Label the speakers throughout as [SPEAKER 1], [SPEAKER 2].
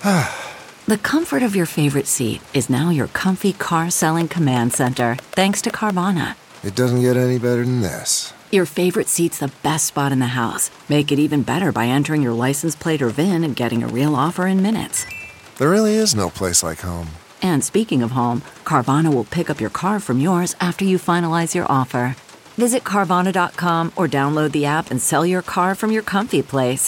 [SPEAKER 1] The comfort of your favorite seat is now your comfy car selling command center, thanks to Carvana.
[SPEAKER 2] It doesn't get any better than this.
[SPEAKER 1] Your favorite seat's the best spot in the house. Make it even better by entering your license plate or VIN and getting a real offer in minutes.
[SPEAKER 2] There really is no place like home.
[SPEAKER 1] And speaking of home, Carvana will pick up your car from yours after you finalize your offer. Visit Carvana.com or download the app and sell your car from your comfy place.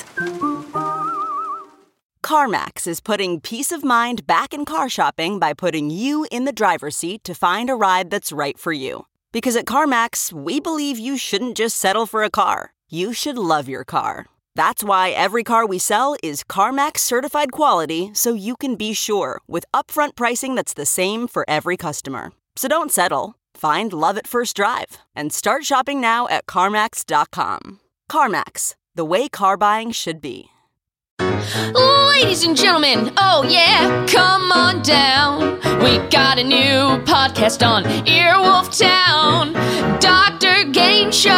[SPEAKER 3] CarMax is putting peace of mind back in car shopping by putting you in the driver's seat to find a ride that's right for you. Because at CarMax, we believe you shouldn't just settle for a car. You should love your car. That's why every car we sell is CarMax certified quality, so you can be sure with upfront pricing that's the same for every customer. So don't settle. Find love at first drive and start shopping now at CarMax.com. CarMax, the way car buying should be.
[SPEAKER 4] Ladies and gentlemen, oh yeah, come on down. We got a new podcast on Earwolf Town. Dr. Game Show,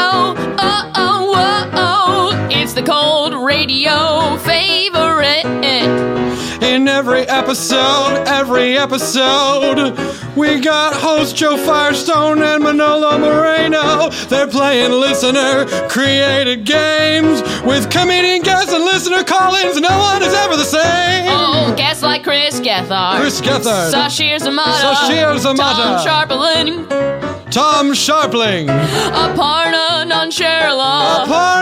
[SPEAKER 4] oh, it's the cold radio favorite.
[SPEAKER 5] In every episode, we got host Joe Firestone and Manolo Moreno. They're playing listener-created games with comedian guests and listener call-ins. No one is ever the same.
[SPEAKER 4] Oh, guests like Chris Gethard, Sashir Zamata,
[SPEAKER 5] Tom Sharpling,
[SPEAKER 4] Aparna Nancherla.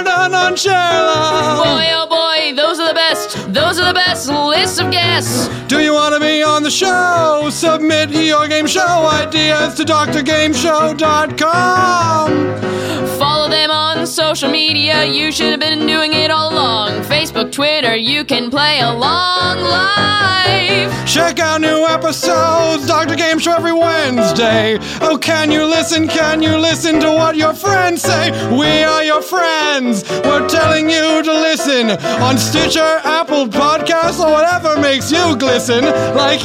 [SPEAKER 4] Boy, oh boy, those are the best lists of guests.
[SPEAKER 5] Do you want to be on the show? Submit your game show ideas to drgameshow.com.
[SPEAKER 4] Follow them on social media. You should have been doing it all along. Facebook, Twitter, you can play along live.
[SPEAKER 5] Check out new episodes, Dr. Game Show every Wednesday. Oh, can you listen to what your friends say? We are your friends. We're telling you to listen on Stitcher, Apple Podcasts, or whatever makes you glisten, like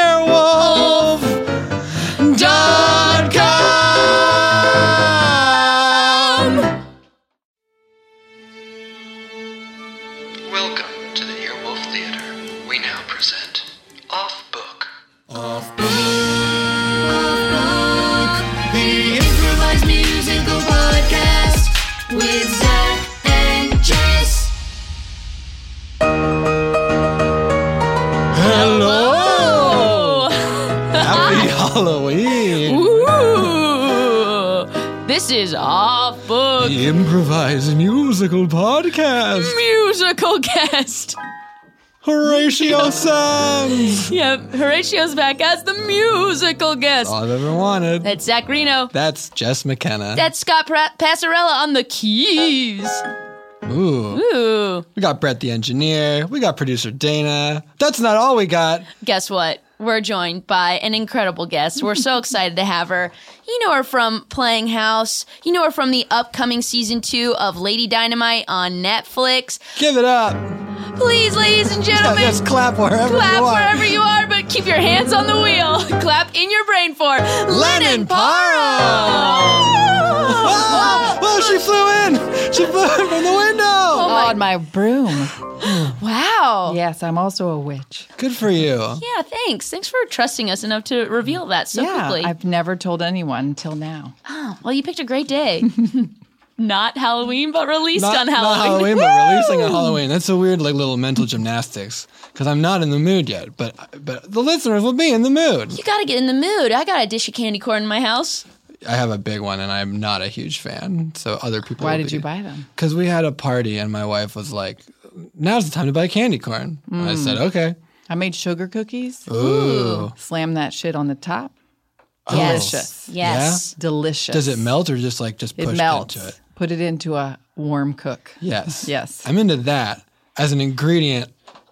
[SPEAKER 5] Earwolf.com.
[SPEAKER 6] Welcome to the Earwolf Theater. We now present Off Book.
[SPEAKER 7] Off Book. The improvised musical podcast with Zach and Jess.
[SPEAKER 5] Hello! Happy Halloween!
[SPEAKER 4] Ooh, this is Off Book.
[SPEAKER 5] The improvised musical podcast.
[SPEAKER 4] Musical guest.
[SPEAKER 5] Horatio Sands.
[SPEAKER 4] Yep, Horatio's back as the musical guest.
[SPEAKER 5] All I've ever wanted.
[SPEAKER 4] That's Zach Reno.
[SPEAKER 5] That's Jess McKenna.
[SPEAKER 4] That's Scott Passarella on the keys.
[SPEAKER 5] Ooh. We got Brett the engineer. We got producer Dana. That's not all we got.
[SPEAKER 4] Guess what? We're joined by an incredible guest. We're so excited to have her. You know her from Playing House. You know her from the upcoming season 2 of Lady Dynamite on Netflix.
[SPEAKER 5] Give it up.
[SPEAKER 4] Please, ladies and gentlemen.
[SPEAKER 5] Just clap wherever
[SPEAKER 4] you are, but keep your hands on the wheel. Clap in your brain for Lennon Parham.
[SPEAKER 5] Oh, she flew in. She flew in from the window.
[SPEAKER 8] On my broom.
[SPEAKER 4] Wow.
[SPEAKER 8] Yes, I'm also a witch.
[SPEAKER 5] Good for you.
[SPEAKER 4] Yeah, thanks. Thanks for trusting us enough to reveal that so quickly.
[SPEAKER 8] I've never told anyone until now.
[SPEAKER 4] Oh, well, you picked a great day. Not Halloween, but released on Halloween.
[SPEAKER 5] Not Halloween, but releasing on Halloween. That's a weird, little mental gymnastics. Because I'm not in the mood yet, but the listeners will be in the mood.
[SPEAKER 4] You gotta get in the mood. I got a dish of candy corn in my house.
[SPEAKER 5] I have a big one, and I'm not a huge fan. So other people.
[SPEAKER 8] Why did you buy them?
[SPEAKER 5] Because we had a party, and my wife was like, "Now's the time to buy candy corn." I said, "Okay."
[SPEAKER 8] I made sugar cookies.
[SPEAKER 5] Ooh.
[SPEAKER 8] Slam that shit on the top.
[SPEAKER 4] Yes.
[SPEAKER 8] Delicious.
[SPEAKER 4] Yes.
[SPEAKER 8] Yeah? Delicious.
[SPEAKER 5] Does it melt or just push
[SPEAKER 8] melts.
[SPEAKER 5] into it?
[SPEAKER 8] Put it into a warm cook.
[SPEAKER 5] Yes.
[SPEAKER 8] Yes.
[SPEAKER 5] I'm into that as an ingredient.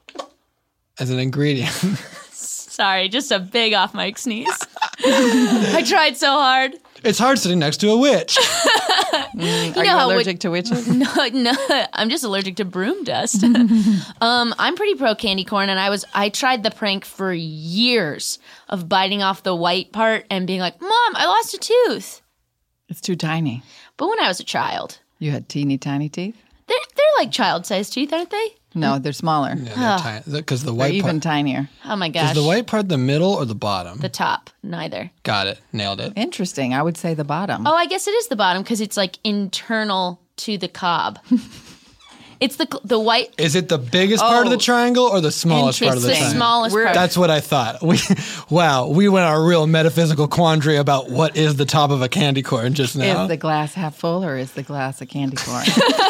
[SPEAKER 4] Sorry, just a big off mic sneeze. I tried so hard.
[SPEAKER 5] It's hard sitting next to a witch.
[SPEAKER 8] Are you allergic to witches?
[SPEAKER 4] No, I'm just allergic to broom dust. I'm pretty pro candy corn, and I tried the prank for years of biting off the white part and being like, "Mom, I lost a tooth."
[SPEAKER 8] It's too tiny.
[SPEAKER 4] But when I was a child,
[SPEAKER 8] You had teeny tiny teeth?
[SPEAKER 4] they're like child-sized teeth, aren't they?
[SPEAKER 8] No, they're smaller.
[SPEAKER 5] Yeah, because the
[SPEAKER 8] They're
[SPEAKER 5] white
[SPEAKER 8] even
[SPEAKER 5] part.
[SPEAKER 8] tinier.
[SPEAKER 4] Oh my gosh.
[SPEAKER 5] Is the white part the middle or the bottom?
[SPEAKER 4] The top? Neither.
[SPEAKER 5] Got it. Nailed it.
[SPEAKER 8] Interesting. I would say the bottom.
[SPEAKER 4] Oh, I guess it is the bottom because it's like internal to the cob. It's the white.
[SPEAKER 5] Is it the biggest part of the triangle or the smallest part of
[SPEAKER 4] It's
[SPEAKER 5] the
[SPEAKER 4] the
[SPEAKER 5] triangle?
[SPEAKER 4] smallest part.
[SPEAKER 5] That's what I thought. We went on a real metaphysical quandary about what is the top of a candy corn just now.
[SPEAKER 8] Is the glass half full or is the glass a candy corn?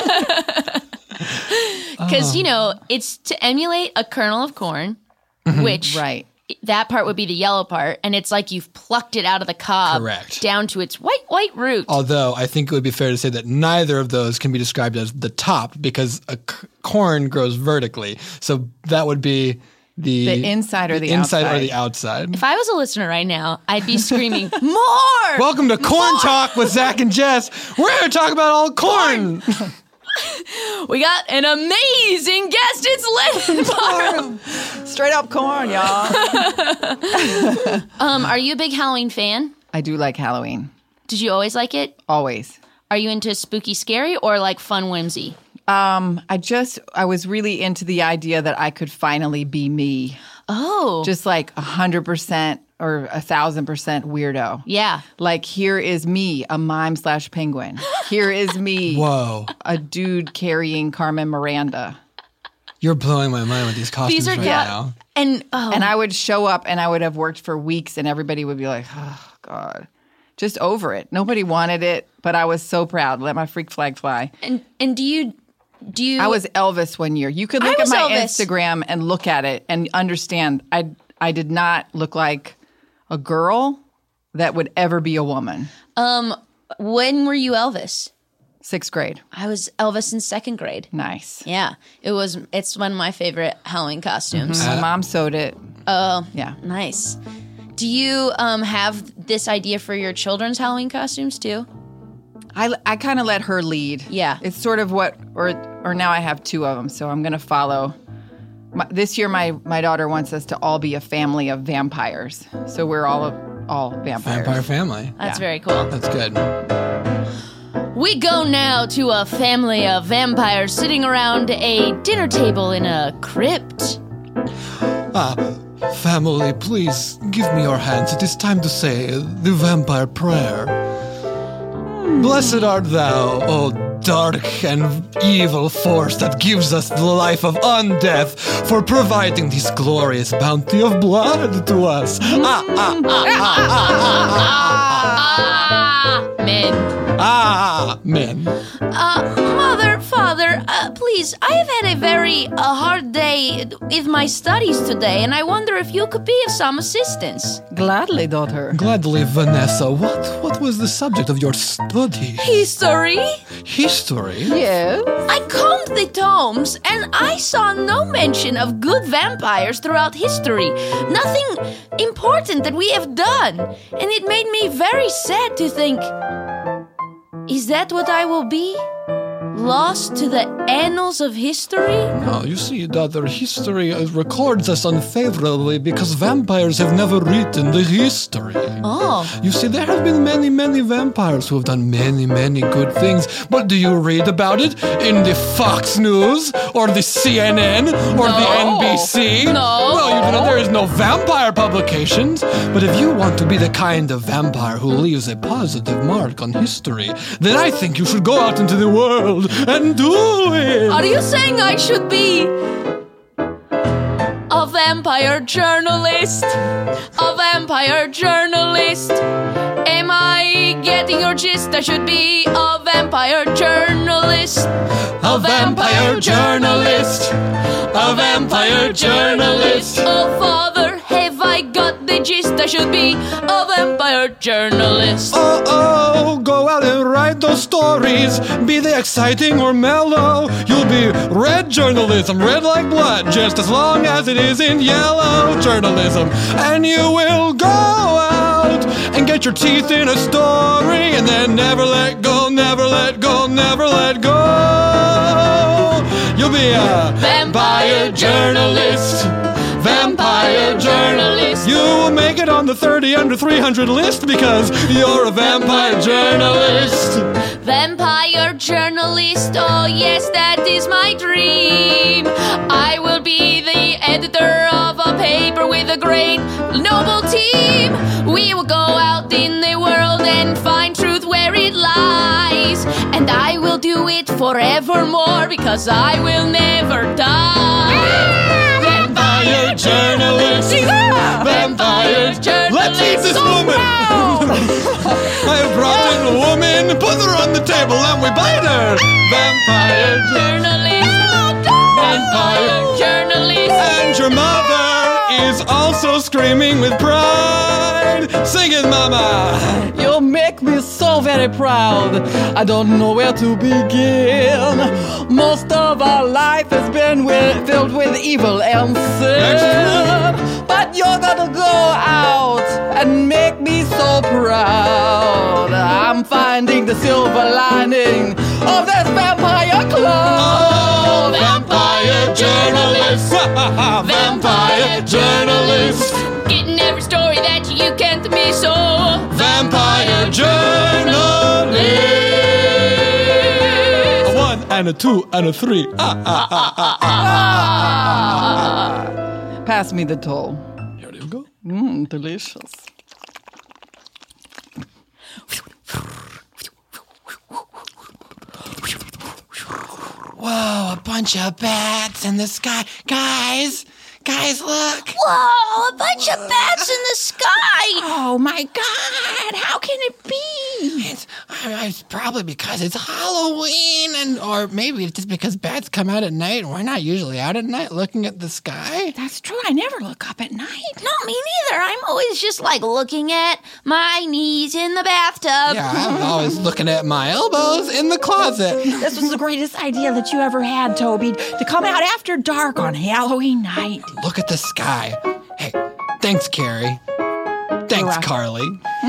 [SPEAKER 4] Because, it's to emulate a kernel of corn, which
[SPEAKER 8] Right.
[SPEAKER 4] that part would be the yellow part. And it's like you've plucked it out of the cob
[SPEAKER 5] Correct.
[SPEAKER 4] down to its white root.
[SPEAKER 5] Although I think it would be fair to say that neither of those can be described as the top because a corn grows vertically. So that would be the
[SPEAKER 8] inside or the
[SPEAKER 5] inside
[SPEAKER 8] outside.
[SPEAKER 5] or the outside.
[SPEAKER 4] If I was a listener right now, I'd be screaming, more!
[SPEAKER 5] Welcome to Corn Talk with Zach and Jess. We're here to talk about all corn.
[SPEAKER 4] We got an amazing guest. It's Lynn Barham.
[SPEAKER 8] Straight up corn, y'all.
[SPEAKER 4] Are you a big Halloween fan?
[SPEAKER 8] I do like Halloween.
[SPEAKER 4] Did you always like it?
[SPEAKER 8] Always.
[SPEAKER 4] Are you into spooky scary or like fun whimsy?
[SPEAKER 8] I was really into the idea that I could finally be me.
[SPEAKER 4] Oh.
[SPEAKER 8] Just like 100% or 1,000% weirdo.
[SPEAKER 4] Yeah.
[SPEAKER 8] Like, here is me, a mime/penguin. Here is me,
[SPEAKER 5] Whoa.
[SPEAKER 8] a dude carrying Carmen Miranda.
[SPEAKER 5] You're blowing my mind with these costumes
[SPEAKER 4] These are
[SPEAKER 5] right now.
[SPEAKER 4] And
[SPEAKER 8] And I would show up and I would have worked for weeks and everybody would be like, oh, God. Just over it. Nobody wanted it, but I was so proud. Let my freak flag fly.
[SPEAKER 4] and do you
[SPEAKER 8] I was Elvis one year. You could look
[SPEAKER 4] I
[SPEAKER 8] at
[SPEAKER 4] was
[SPEAKER 8] my
[SPEAKER 4] Elvis.
[SPEAKER 8] Instagram and look at it and understand I did not look like a girl that would ever be a woman.
[SPEAKER 4] when were you Elvis?
[SPEAKER 8] 6th grade.
[SPEAKER 4] I was Elvis in 2nd grade.
[SPEAKER 8] Nice.
[SPEAKER 4] Yeah. It's one of my favorite Halloween costumes.
[SPEAKER 8] My mom sewed it.
[SPEAKER 4] Oh.
[SPEAKER 8] Yeah.
[SPEAKER 4] Nice. Do you have this idea for your children's Halloween costumes too?
[SPEAKER 8] I kind of let her lead.
[SPEAKER 4] Yeah.
[SPEAKER 8] It's sort of what, or now I have 2 of them, so I'm going to follow. This year, my daughter wants us to all be a family of vampires. So we're all vampires.
[SPEAKER 5] Vampire family.
[SPEAKER 4] That's very cool.
[SPEAKER 5] That's good.
[SPEAKER 4] We go now to a family of vampires sitting around a dinner table in a crypt.
[SPEAKER 5] Family, please give me your hands. It is time to say the vampire prayer. Blessed art thou, O dark and evil force that gives us the life of undeath, for providing this glorious bounty of blood to us.
[SPEAKER 4] Men.
[SPEAKER 5] Men.
[SPEAKER 4] Mother, father, please, I have had a very hard day with my studies today, and I wonder if you could be of some assistance.
[SPEAKER 8] Gladly, daughter.
[SPEAKER 5] Gladly, Vanessa. What was the subject of your study?
[SPEAKER 4] History?
[SPEAKER 5] History?
[SPEAKER 8] Yes.
[SPEAKER 4] I combed the tomes, and I saw no mention of good vampires throughout history. Nothing important that we have done. And it made me very sad to think, is that what I will be? Lost to the annals of history?
[SPEAKER 5] No, you see, daughter, history records us unfavorably because vampires have never written the history.
[SPEAKER 4] Oh.
[SPEAKER 5] You see, there have been many, many vampires who have done many, many good things, but do you read about it in the Fox News or the CNN or the NBC?
[SPEAKER 4] No.
[SPEAKER 5] Well, you know, there is no vampire publications. But if you want to be the kind of vampire who leaves a positive mark on history, then I think you should go out into the world and do it.
[SPEAKER 4] Are you saying I should be a vampire journalist? A vampire journalist? Am I getting your gist? I should be a vampire journalist.
[SPEAKER 5] A vampire journalist. A vampire journalist.
[SPEAKER 4] Oh, father, have I got the gist? I should be a vampire journalist.
[SPEAKER 5] Oh, go out and write those stories. Be they exciting or mellow. You'll be red journalism, red like blood, just as long as it is in yellow journalism. And you will go out and get your teeth in a story and then never let go, never let go, never let go. You'll be a vampire journalist. Vampire journalist. You will make it on the 30 under 300 list because you're a vampire journalist.
[SPEAKER 4] Vampire journalist, oh yes, that is my dream. I will be the editor of a paper with a great noble team. We will go out in the world and find truth where it lies. And I will do it forevermore because I will never die.
[SPEAKER 5] Vampire journalist. Vampire journalist. Let's eat this woman. I have brought in a woman, put her on the table, and we bite her. Vampire
[SPEAKER 4] Journalist.
[SPEAKER 5] Vampire
[SPEAKER 4] Journalist.
[SPEAKER 5] And your mother is also screaming with pride. Sing it, mama.
[SPEAKER 9] You make me so very proud. I don't know where to begin. Most of our life has been filled with evil and sin. But you're gonna go out and make me so proud. I'm finding the silver lining of this vampire club.
[SPEAKER 5] Oh, vampire journalist. Vampire journalist.
[SPEAKER 4] Getting every story that you can't miss. So
[SPEAKER 5] Vampire journalist. A 1 and a 2 and a 3.
[SPEAKER 9] Pass me the toll.
[SPEAKER 5] Here you go.
[SPEAKER 9] Delicious.
[SPEAKER 5] Whoa, a bunch of bats in the sky. Guys, look.
[SPEAKER 4] whoa, a bunch of bats in the sky.
[SPEAKER 8] Oh my God! How can it be?
[SPEAKER 5] It's probably because it's Halloween, or maybe it's just because bats come out at night, and we're not usually out at night looking at the sky.
[SPEAKER 8] That's true. I never look up at night.
[SPEAKER 4] Not me neither. I'm always just like looking at my knees in the bathtub.
[SPEAKER 5] Yeah, I'm always looking at my elbows in the closet.
[SPEAKER 8] This was the greatest idea that you ever had, Toby, to come out after dark on Halloween night.
[SPEAKER 5] Look at the sky. Hey, thanks, Carrie. Thanks, Carly.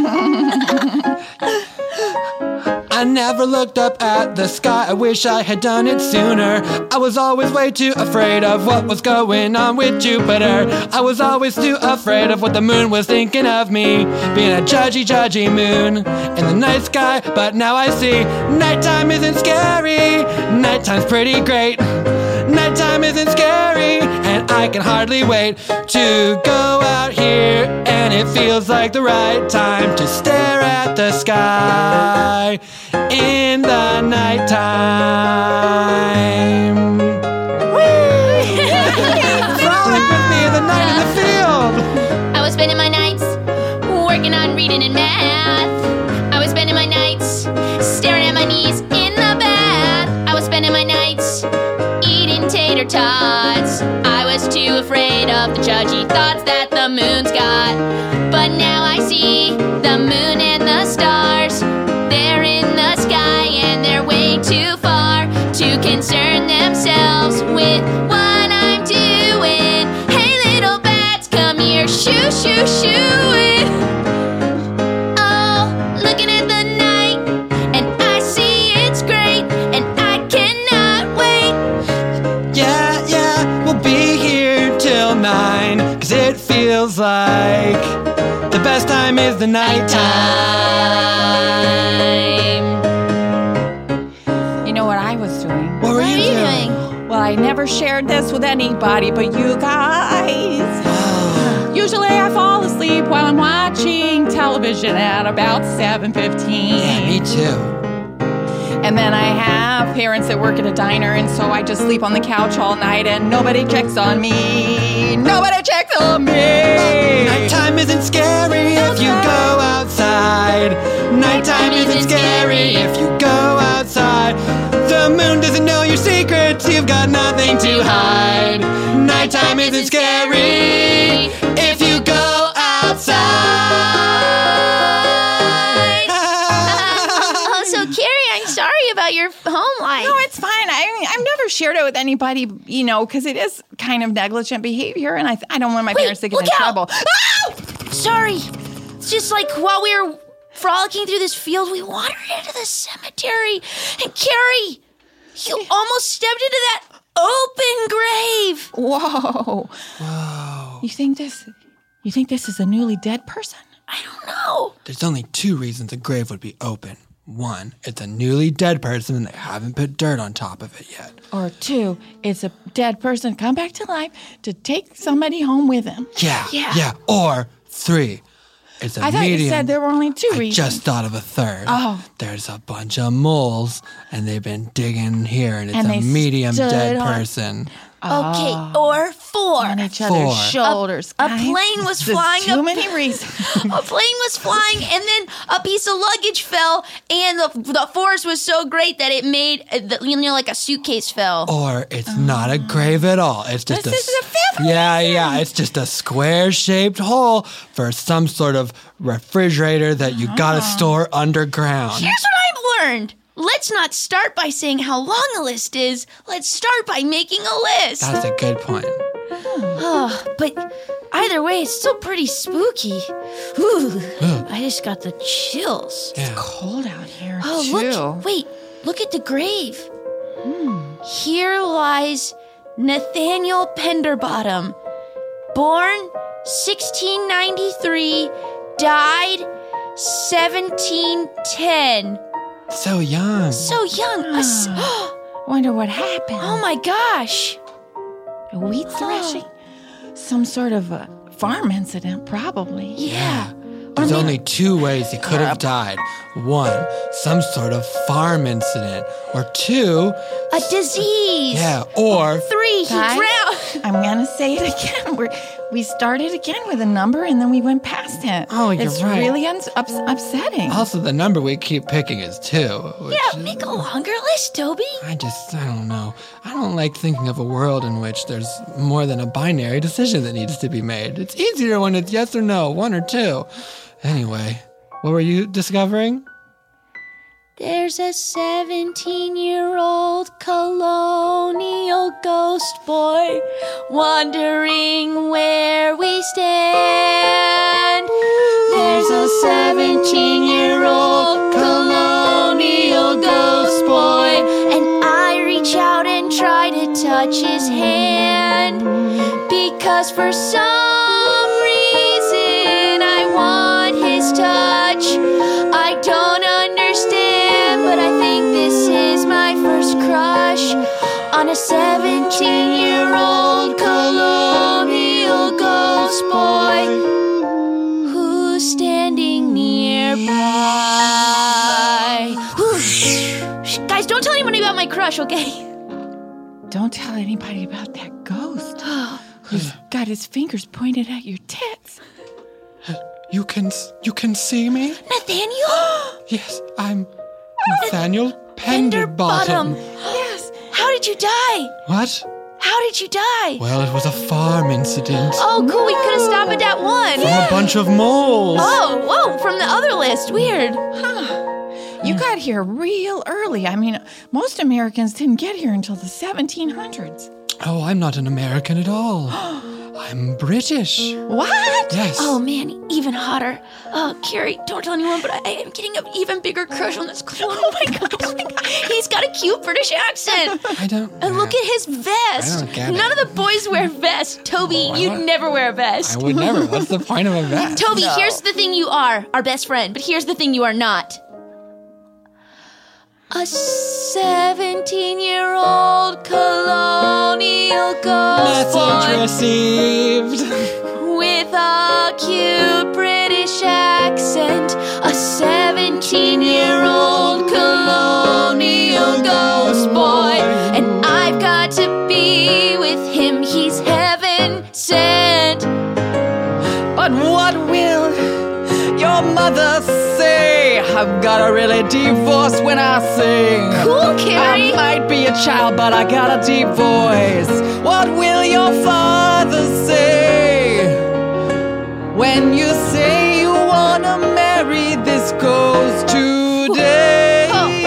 [SPEAKER 5] I never looked up at the sky. I wish I had done it sooner. I was always way too afraid of what was going on with Jupiter. I was always too afraid of what the moon was thinking of me. Being a judgy moon in the night sky. But now I see nighttime isn't scary. Nighttime's pretty great. Nighttime isn't scary, and I can hardly wait to go out here, and it feels like the right time to stare at the sky in the nighttime. Frolic with me in the night in the field.
[SPEAKER 4] I was spending my nights working on reading and math. I was spending my nights staring at my knees in the bath. I was spending my nights eating tater tots. I was too afraid of the judgy thoughts that the moon's got. But now I see the moon and the stars. They're in the sky and they're way too far to concern themselves with what I'm doing. Hey little bats, come here, shoo, shoo, shoo it. Oh, looking at the night, and I see it's great, and I cannot wait.
[SPEAKER 5] Yeah, we'll be here till 9, 'cause it feels like the best time is the nighttime.
[SPEAKER 8] You know what I was doing?
[SPEAKER 5] What were you doing?
[SPEAKER 8] Well, I never shared this with anybody but you guys. Usually I fall asleep while I'm watching television at about 7:15.
[SPEAKER 5] Yeah, me too.
[SPEAKER 8] And then I have parents that work at a diner, and so I just sleep on the couch all night and nobody checks on me. Nobody checks on me.
[SPEAKER 5] Nighttime isn't scary if you go outside. Nighttime isn't scary if you go outside. The moon doesn't know your secrets, you've got nothing to hide. Nighttime isn't scary if you go outside.
[SPEAKER 4] Oh, so Carrie, I'm sorry about your home life.
[SPEAKER 8] No, it's fine. I've never shared it with anybody, because it is kind of negligent behavior, and I don't want my parents to get in trouble.
[SPEAKER 4] Oh! Sorry. It's just like while we were frolicking through this field, we wandered into the cemetery. And Carrie, you almost stepped into that open grave.
[SPEAKER 8] Whoa. You think this is a newly dead person?
[SPEAKER 4] I don't know.
[SPEAKER 5] There's only 2 reasons a grave would be open. 1, it's a newly dead person and they haven't put dirt on top of it yet.
[SPEAKER 8] Or 2, it's a dead person come back to life to take somebody home with him.
[SPEAKER 5] Yeah. Or 3, it's a
[SPEAKER 8] I thought
[SPEAKER 5] medium.
[SPEAKER 8] you said there were only 2
[SPEAKER 5] I
[SPEAKER 8] reasons.
[SPEAKER 5] just thought of a third.
[SPEAKER 8] Oh.
[SPEAKER 5] There's a bunch of moles, and they've been digging here, and it's
[SPEAKER 8] And
[SPEAKER 5] a
[SPEAKER 8] they
[SPEAKER 5] medium
[SPEAKER 8] stood
[SPEAKER 5] dead
[SPEAKER 8] on-
[SPEAKER 5] person.
[SPEAKER 4] Okay, or 4.
[SPEAKER 8] on each other's
[SPEAKER 5] 4.
[SPEAKER 8] shoulders.
[SPEAKER 4] A
[SPEAKER 8] guys.
[SPEAKER 4] plane was
[SPEAKER 8] There's
[SPEAKER 4] flying
[SPEAKER 8] Too
[SPEAKER 4] up-
[SPEAKER 8] many reasons.
[SPEAKER 4] A plane was flying, and then a piece of luggage fell, and the force was so great that it made, like a suitcase fell.
[SPEAKER 5] Or it's not a grave at all. It's just
[SPEAKER 8] This is a fifth
[SPEAKER 5] Yeah. It's just a square-shaped hole for some sort of refrigerator that you gotta store underground.
[SPEAKER 4] Here's what I've learned. Let's not start by saying how long a list is. Let's start by making a list.
[SPEAKER 5] That's a good point.
[SPEAKER 4] But either way, it's still pretty spooky. Ooh, I just got the chills.
[SPEAKER 5] Yeah.
[SPEAKER 8] Cold out here,
[SPEAKER 4] Oh,
[SPEAKER 8] too.
[SPEAKER 4] look at the grave. Here lies Nathaniel Penderbottom, born 1693, died 1710.
[SPEAKER 5] So young.
[SPEAKER 4] So young.
[SPEAKER 8] Wonder what happened.
[SPEAKER 4] Oh my gosh.
[SPEAKER 8] A wheat threshing? Some sort of a farm incident, probably.
[SPEAKER 4] Yeah.
[SPEAKER 5] There's only 2 ways he could have died. 1, some sort of farm incident. Or 2,
[SPEAKER 4] A disease.
[SPEAKER 5] or
[SPEAKER 4] 3, he
[SPEAKER 8] Guys,
[SPEAKER 4] drowned.
[SPEAKER 8] I'm going to say it again. We started again with a number, and then we went past it.
[SPEAKER 5] Oh, you're
[SPEAKER 8] it's
[SPEAKER 5] right.
[SPEAKER 8] really upsetting.
[SPEAKER 5] also the number we keep picking is 2.
[SPEAKER 4] Yeah, make a longer list, Toby.
[SPEAKER 5] I don't know. I don't like thinking of a world in which there's more than a binary decision that needs to be made. It's easier when it's yes or no, 1 or 2. Anyway, what were you discovering?
[SPEAKER 4] There's a 17-year-old colonial ghost boy wondering where we stand. There's a 17-year-old colonial ghost boy, and I reach out and try to touch his hand, because for some reason I want his touch. I don't understand, but I think this is my first crush on a 17-year-old colonial ghost boy who's standing nearby. Whew. Guys, don't tell anybody about my crush, okay?
[SPEAKER 8] Don't tell anybody about that ghost who's got his fingers pointed at your tits.
[SPEAKER 5] You can see me?
[SPEAKER 4] Nathaniel?
[SPEAKER 5] Yes, I'm Nathaniel Penderbottom.
[SPEAKER 8] Yes.
[SPEAKER 4] How did you die?
[SPEAKER 5] What?
[SPEAKER 4] How did you die?
[SPEAKER 5] Well, it was a farm incident.
[SPEAKER 4] Oh, cool. We could have stopped at that one.
[SPEAKER 5] From a bunch of moles.
[SPEAKER 4] Oh, whoa, from the other list. Weird.
[SPEAKER 8] You got here real early. I mean, most Americans didn't get here until the 1700s.
[SPEAKER 5] Oh, I'm not an American at all. I'm British.
[SPEAKER 8] What?
[SPEAKER 5] Yes.
[SPEAKER 4] Oh, man, even hotter. Oh, Carrie, don't tell anyone, but I am getting an even bigger crush on this clone. Oh, my God. He's got a cute British accent.
[SPEAKER 5] I don't.
[SPEAKER 4] And look at his vest.
[SPEAKER 5] I don't get it.
[SPEAKER 4] None of the boys wear vests. Toby, you'd never wear a vest.
[SPEAKER 5] I would never. What's the point of a vest?
[SPEAKER 4] Toby, here's the thing you are, our best friend, but here's the thing you are not. A 17-year-old colonial ghost
[SPEAKER 5] Message
[SPEAKER 4] boy
[SPEAKER 5] received.
[SPEAKER 4] with a cute British accent. A 17-year-old colonial ghost boy, and I've got to be with him. He's heaven sent.
[SPEAKER 9] But what will your mother say? I've got a really deep voice when I sing.
[SPEAKER 4] Cool, Carrie.
[SPEAKER 9] I might be a child, but I got a deep voice. What will your father say when you say you wanna marry this ghost today?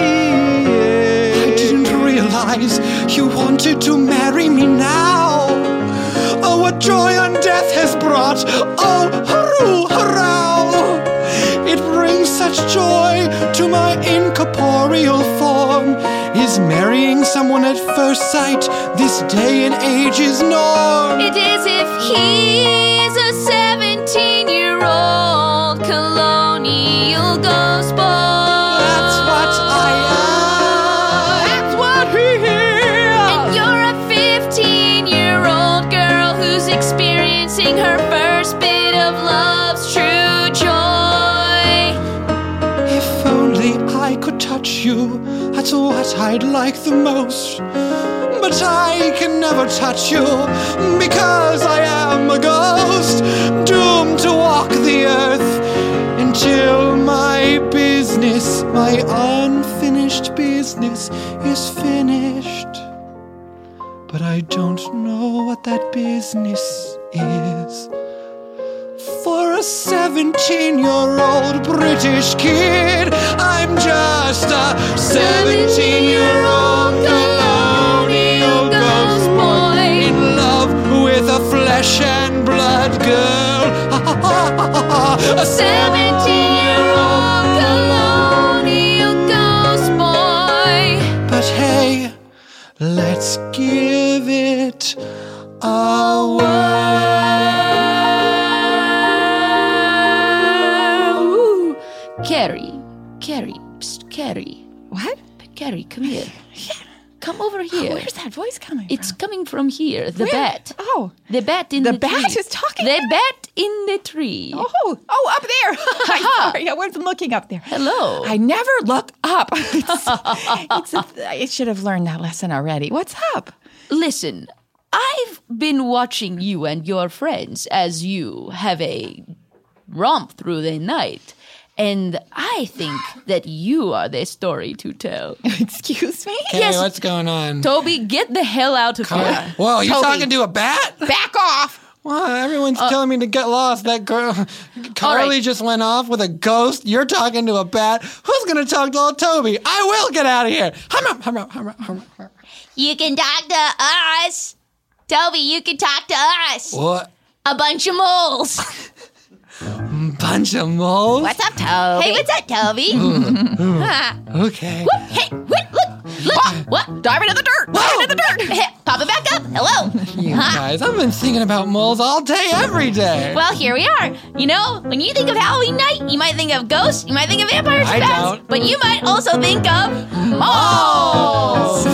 [SPEAKER 5] I didn't realize you wanted to marry me now. Oh, what joy on death has brought. Oh, hurroo, hurrah. It brings such joy to my incorporeal form. Is marrying someone at first sight this day and age's norm?
[SPEAKER 4] It is if he's a 17-year-old colonial ghost boy.
[SPEAKER 5] That's why
[SPEAKER 4] experiencing her first bit of love's true joy.
[SPEAKER 5] If only I could touch you, that's what I'd like the most. But I can never touch you because I am a ghost, doomed to walk the earth until my business, my unfinished business, is finished. But I don't know what that business is. For a 17-year-old British kid, I'm just a 17-year-old colonial ghost boy in love with a flesh and blood girl. A 17-year-old colonial ghost boy. But hey, let's give it a whirl.
[SPEAKER 4] Carrie, psst, Carrie.
[SPEAKER 8] What?
[SPEAKER 4] Carrie, come here. Come over here.
[SPEAKER 8] Where's that voice coming
[SPEAKER 4] It's
[SPEAKER 8] from?
[SPEAKER 4] coming from here, the
[SPEAKER 8] Where?
[SPEAKER 4] bat.
[SPEAKER 8] Oh.
[SPEAKER 4] The bat in the tree.
[SPEAKER 8] The bat is talking?
[SPEAKER 4] The bat in the tree.
[SPEAKER 8] Oh, up there. I'm sorry, I wasn't looking up there.
[SPEAKER 4] Hello.
[SPEAKER 8] I never look up. I should have learned that lesson already. What's up?
[SPEAKER 4] Listen, I've been watching you and your friends as you have a romp through the night. And I think that you are the story to tell.
[SPEAKER 8] Excuse me?
[SPEAKER 5] Hey,
[SPEAKER 4] Yes.
[SPEAKER 5] what's going on?
[SPEAKER 4] Toby, get the hell out of here.
[SPEAKER 5] Whoa, you
[SPEAKER 8] Toby.
[SPEAKER 5] talking to a bat?
[SPEAKER 8] Back off.
[SPEAKER 5] Well, everyone's telling me to get lost. That girl, Carly, just went off with a ghost. You're talking to a bat. Who's going to talk to old Toby? I will get out of here. Hum.
[SPEAKER 4] You can talk to us. Toby, you can talk to us.
[SPEAKER 5] What?
[SPEAKER 4] A bunch of moles.
[SPEAKER 5] Bunch of moles?
[SPEAKER 4] What's up, Toby? Hey, what's up, Toby?
[SPEAKER 5] Okay.
[SPEAKER 4] Hey, look. What?
[SPEAKER 8] Dive into the dirt. Dive into the dirt.
[SPEAKER 4] Pop it back up. Hello.
[SPEAKER 5] You guys, I've been thinking about moles all day, every day.
[SPEAKER 4] Well, here we are. You know, when you think of Halloween night, you might think of ghosts, you might think of vampires
[SPEAKER 5] I
[SPEAKER 4] and bats,
[SPEAKER 5] don't.
[SPEAKER 4] but you might also think of moles.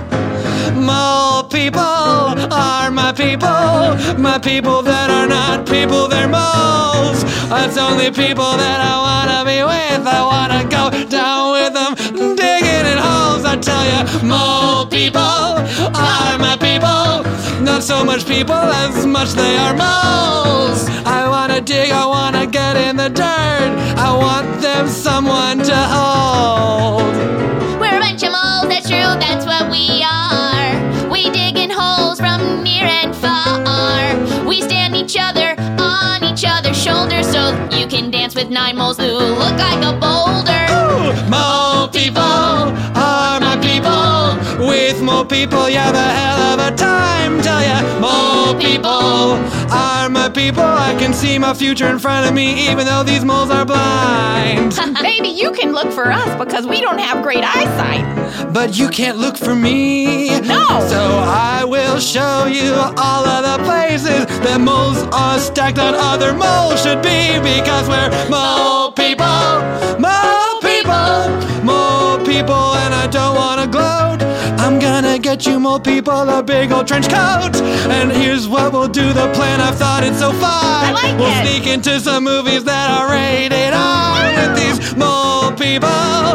[SPEAKER 5] Mole people are my people that are not people, they're moles. It's only people that I wanna be with, I wanna go down with them, digging in holes. I tell you, mole people are my people, not so much people as much they are moles. I wanna dig, I wanna get in the dirt, I want them someone to hold.
[SPEAKER 4] We're a bunch of moles, that's true, that's what we are. We dig in holes from near and far. We stand each other on each other's shoulders so you can dance with 9 moles who look like a boulder.
[SPEAKER 5] Mole people are my people. With more people, you have a hell of a time. Tell ya, mole people are my people. I can see my future in front of me, even though these moles are blind.
[SPEAKER 8] Maybe you can look for us because we don't have great eyesight.
[SPEAKER 5] But you can't look for me.
[SPEAKER 8] No.
[SPEAKER 5] So I will show you all of the places that moles are stacked on other moles should be, because we're mole people, mole people, mole people, and I don't want to gloat. I'm gonna get you mole people a big old trench coat. And here's what we'll do, the plan, I've thought it so far.
[SPEAKER 8] I like
[SPEAKER 5] we'll
[SPEAKER 8] it.
[SPEAKER 5] sneak into some movies that are rated R with these mole people,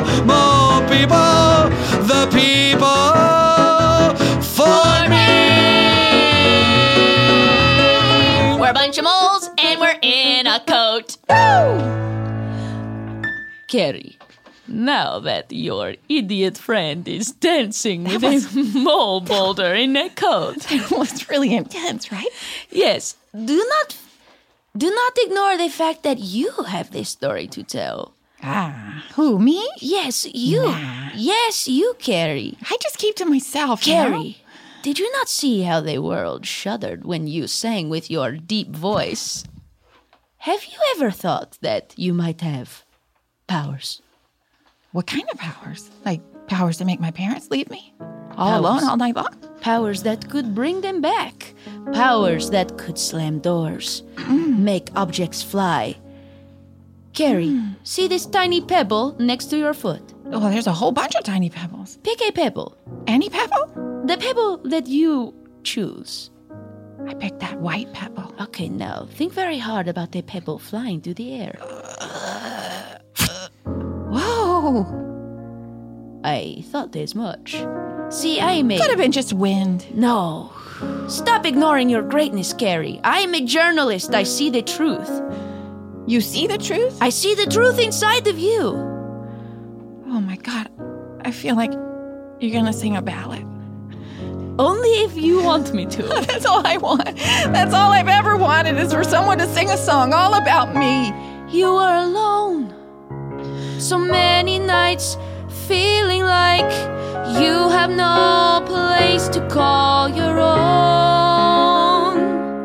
[SPEAKER 5] the people for me.
[SPEAKER 4] We're a bunch of moles and we're in a coat. Carrie, now that your idiot friend is dancing with a mole boulder in a coat.
[SPEAKER 8] That was really intense, right?
[SPEAKER 4] Yes, do not ignore the fact that you have this story to tell.
[SPEAKER 8] Ah, who, me?
[SPEAKER 4] Yes, you.
[SPEAKER 8] Nah.
[SPEAKER 4] Yes, you, Carrie.
[SPEAKER 8] I just keep to myself, you know?
[SPEAKER 4] Carrie, did you not see how the world shuddered when you sang with your deep voice? Have you ever thought that you might have powers?
[SPEAKER 8] What kind of powers? Like powers to make my parents leave me? All
[SPEAKER 4] Powers.
[SPEAKER 8] alone all night long?
[SPEAKER 4] Powers that could bring them back. Powers that could slam doors, make objects fly. Carrie, see this tiny pebble next to your foot?
[SPEAKER 8] Oh, there's a whole bunch of tiny pebbles.
[SPEAKER 4] Pick a pebble.
[SPEAKER 8] Any pebble?
[SPEAKER 4] The pebble that you choose.
[SPEAKER 8] I picked that white pebble.
[SPEAKER 4] Okay, now think very hard about the pebble flying through the air.
[SPEAKER 8] Whoa.
[SPEAKER 4] I thought as much. See, I am a...
[SPEAKER 8] Could have been just wind.
[SPEAKER 4] No. Stop ignoring your greatness, Carrie. I am a journalist. I see the truth.
[SPEAKER 8] You see the truth?
[SPEAKER 4] I see the truth inside of you.
[SPEAKER 8] Oh my God. I feel like you're going to sing a ballad.
[SPEAKER 4] Only if you want me to.
[SPEAKER 8] That's all I want. That's all I've ever wanted is for someone to sing a song all about me.
[SPEAKER 4] You are alone. So many nights feeling like you have no place to call your own.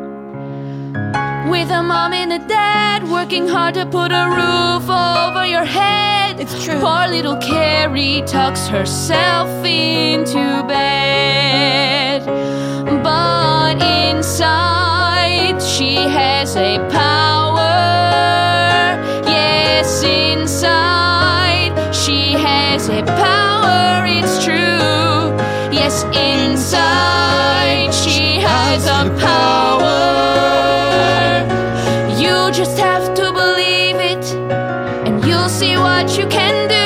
[SPEAKER 4] With a mom and a dad working hard to put a roof over your head.
[SPEAKER 8] It's true.
[SPEAKER 4] Poor little Carrie tucks herself into bed. But inside she has a power. Yes, inside she has a power, it's true. Yes, inside she has a power. You just have to believe it, and you'll see what you can do.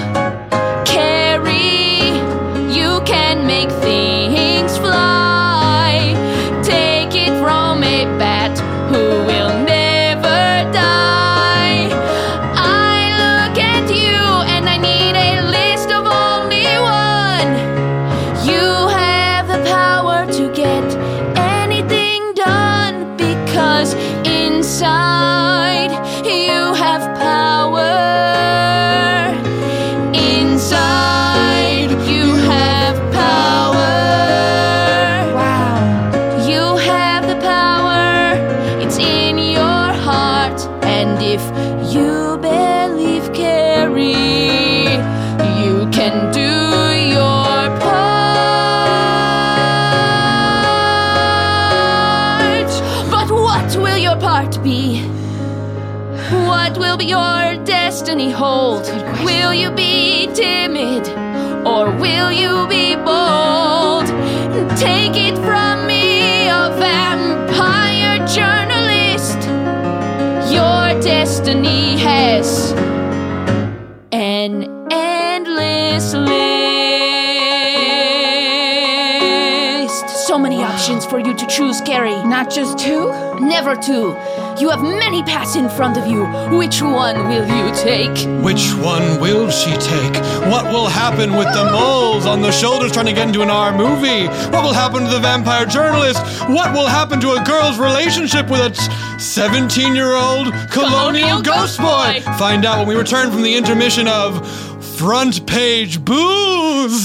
[SPEAKER 4] Carrie, you can make things fly. Take it from a bat who will never die. I look at you and I need a list of only one. You have the power to get anything done because inside you have power. Inside you have power.
[SPEAKER 8] Wow.
[SPEAKER 4] You have the power. It's in your heart. And if you believe, Carrie, you can do your part. But what will your part be? What will your destiny hold? Will you be timid or will you be bold? Take it from me, a vampire journalist. Your destiny has an endless list. So many options for you to choose, Carrie.
[SPEAKER 8] Not just two?
[SPEAKER 4] Never two. You have many paths in front of you. Which one will you take?
[SPEAKER 5] Which one will she take? What will happen with the moles on the shoulders trying to get into an R movie? What will happen to the vampire journalist? What will happen to a girl's relationship with a 17-year-old colonial ghost boy? Find out when we return from the intermission of Front Page Booze.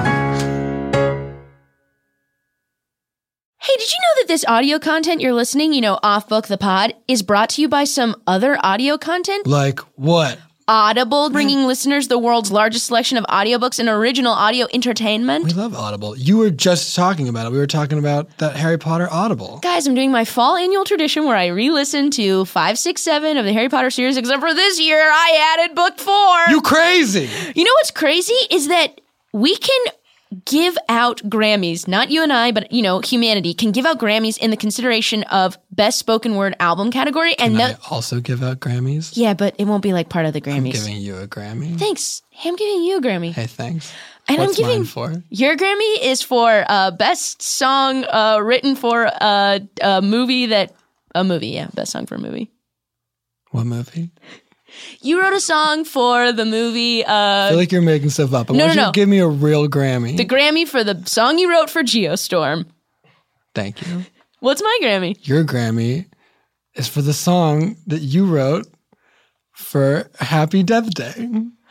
[SPEAKER 4] Hey, did you know that this audio content you're listening, Off Book the Pod, is brought to you by some other audio content?
[SPEAKER 5] Like what?
[SPEAKER 4] Audible, bringing listeners the world's largest selection of audiobooks and original audio entertainment.
[SPEAKER 5] We love Audible. You were just talking about it. We were talking about that Harry Potter Audible.
[SPEAKER 4] Guys, I'm doing my fall annual tradition where I re-listen to 5, 6, 7 of the Harry Potter series, except for this year, I added book 4.
[SPEAKER 5] You crazy!
[SPEAKER 4] You know what's crazy is that we can give out Grammys, not you and I, but, humanity can give out Grammys in the consideration of Best Spoken Word Album category.
[SPEAKER 5] Can I also give out Grammys?
[SPEAKER 4] Yeah, but it won't be like part of the Grammys.
[SPEAKER 5] I'm giving you a Grammy.
[SPEAKER 4] Thanks. Hey, I'm giving you a Grammy.
[SPEAKER 5] Hey, thanks.
[SPEAKER 4] And
[SPEAKER 5] What's
[SPEAKER 4] I'm giving
[SPEAKER 5] mine for?
[SPEAKER 4] Your Grammy is for Best Song written for a movie, best song for a movie.
[SPEAKER 5] What movie?
[SPEAKER 4] You wrote a song for the movie.
[SPEAKER 5] I feel like you're making stuff up. I want you to give me a real Grammy.
[SPEAKER 4] The Grammy for the song you wrote for Geostorm.
[SPEAKER 5] Thank you.
[SPEAKER 4] What's my Grammy?
[SPEAKER 5] Your Grammy is for the song that you wrote for Happy Death Day.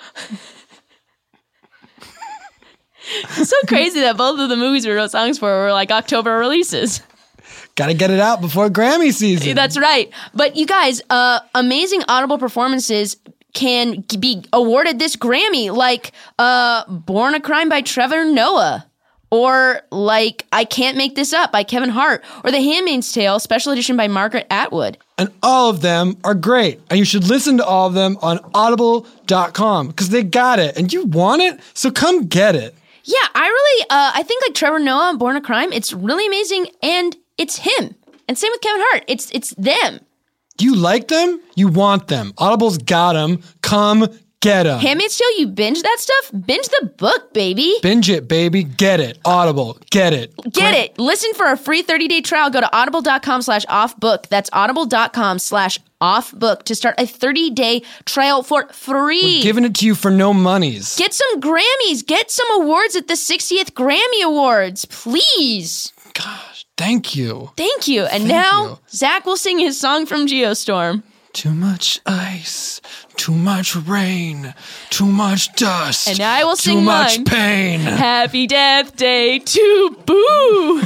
[SPEAKER 4] It's so crazy that both of the movies we wrote songs for were like October releases.
[SPEAKER 5] Gotta get it out before Grammy season.
[SPEAKER 4] That's right. But you guys, amazing Audible performances can be awarded this Grammy, like Born a Crime by Trevor Noah, or like I Can't Make This Up by Kevin Hart, or The Handmaid's Tale Special Edition by Margaret Atwood.
[SPEAKER 5] And all of them are great. And you should listen to all of them on audible.com because they got it. And you want it, so come get it.
[SPEAKER 4] Yeah, I think like Trevor Noah, Born a Crime, it's really amazing and it's him. And same with Kevin Hart. It's them.
[SPEAKER 5] You like them? You want them. Audible's got them. Come get them.
[SPEAKER 4] Handmaid's Tale, you binge that stuff? Binge the book, baby.
[SPEAKER 5] Binge it, baby. Get it. Audible. Get it.
[SPEAKER 4] Get it. Listen for a free 30-day trial. Go to audible.com/offbook. That's audible.com/offbook to start a 30-day trial for free.
[SPEAKER 5] We're giving it to you for no monies.
[SPEAKER 4] Get some Grammys. Get some awards at the 60th Grammy Awards. Please.
[SPEAKER 5] Gosh, thank you.
[SPEAKER 4] Thank you. And now, Zach will sing his song from Geostorm.
[SPEAKER 5] Too much ice, too much rain, too much dust,
[SPEAKER 4] and I will sing
[SPEAKER 5] too much
[SPEAKER 4] mine.
[SPEAKER 5] Pain.
[SPEAKER 4] Happy Death Day to Boo.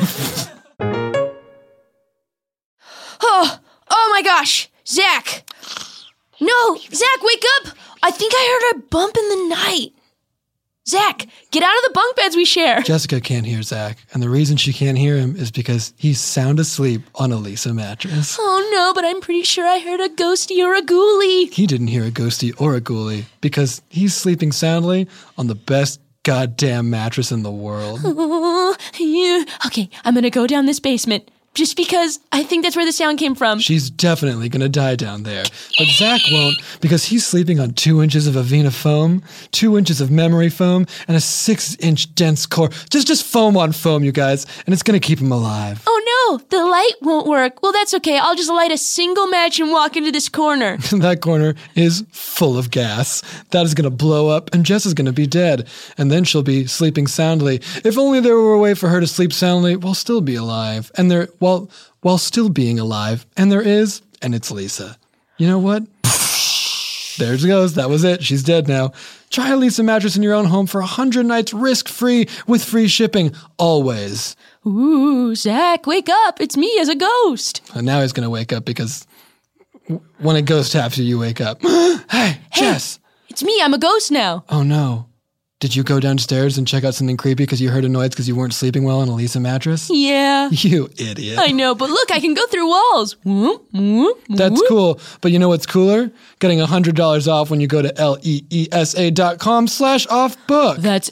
[SPEAKER 4] Oh my gosh, Zach. No, Zach, wake up. I think I heard a bump in the night. Zach, get out of the bunk beds we share.
[SPEAKER 5] Jessica can't hear Zach, and the reason she can't hear him is because he's sound asleep on a Lisa mattress.
[SPEAKER 4] Oh no, but I'm pretty sure I heard a ghosty or a ghoulie.
[SPEAKER 5] He didn't hear a ghosty or a ghoulie because he's sleeping soundly on the best goddamn mattress in the world.
[SPEAKER 4] Oh, yeah. Okay, I'm gonna go down this basement. Just because I think that's where the sound came from.
[SPEAKER 5] She's definitely gonna die down there. But Zach won't because he's sleeping on 2 inches of Avena foam, 2 inches of memory foam, and a 6-inch dense core. Just foam on foam, you guys, and it's gonna keep him alive.
[SPEAKER 4] Oh no, the light won't work. Well, that's okay. I'll just light a single match and walk into this corner.
[SPEAKER 5] That corner is full of gas. That is gonna blow up, and Jess is gonna be dead. And then she'll be sleeping soundly. If only there were a way for her to sleep soundly while still be alive. And while still being alive. And there is, and it's Lisa. You know what? There she goes. That was it. She's dead now. Try a Lisa mattress in your own home for 100 nights risk-free with free shipping. Always.
[SPEAKER 4] Ooh, Zach, wake up. It's me as a ghost.
[SPEAKER 5] And now he's going to wake up because when a ghost taps you, you wake up. Hey, Jess.
[SPEAKER 4] It's me. I'm a ghost now.
[SPEAKER 5] Oh, no. Did you go downstairs and check out something creepy because you heard a noise because you weren't sleeping well on a Lisa mattress?
[SPEAKER 4] Yeah.
[SPEAKER 5] You idiot.
[SPEAKER 4] I know, but look, I can go through walls.
[SPEAKER 5] That's cool. But you know what's cooler? Getting $100 off when you go to leesa.com/offbook.
[SPEAKER 4] That's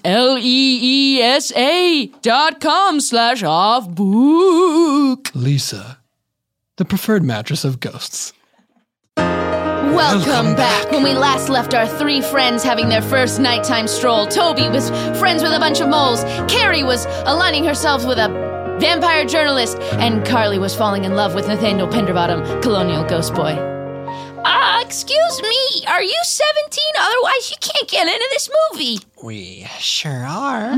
[SPEAKER 4] leesa.com/offbook.
[SPEAKER 5] Lisa, the preferred mattress of ghosts.
[SPEAKER 4] Welcome back. When we last left our three friends having their first nighttime stroll, Toby was friends with a bunch of moles, Carrie was aligning herself with a vampire journalist, and Carly was falling in love with Nathaniel Penderbottom, colonial ghost boy. Excuse me, are you 17? Otherwise you can't get into this movie.
[SPEAKER 5] We sure are.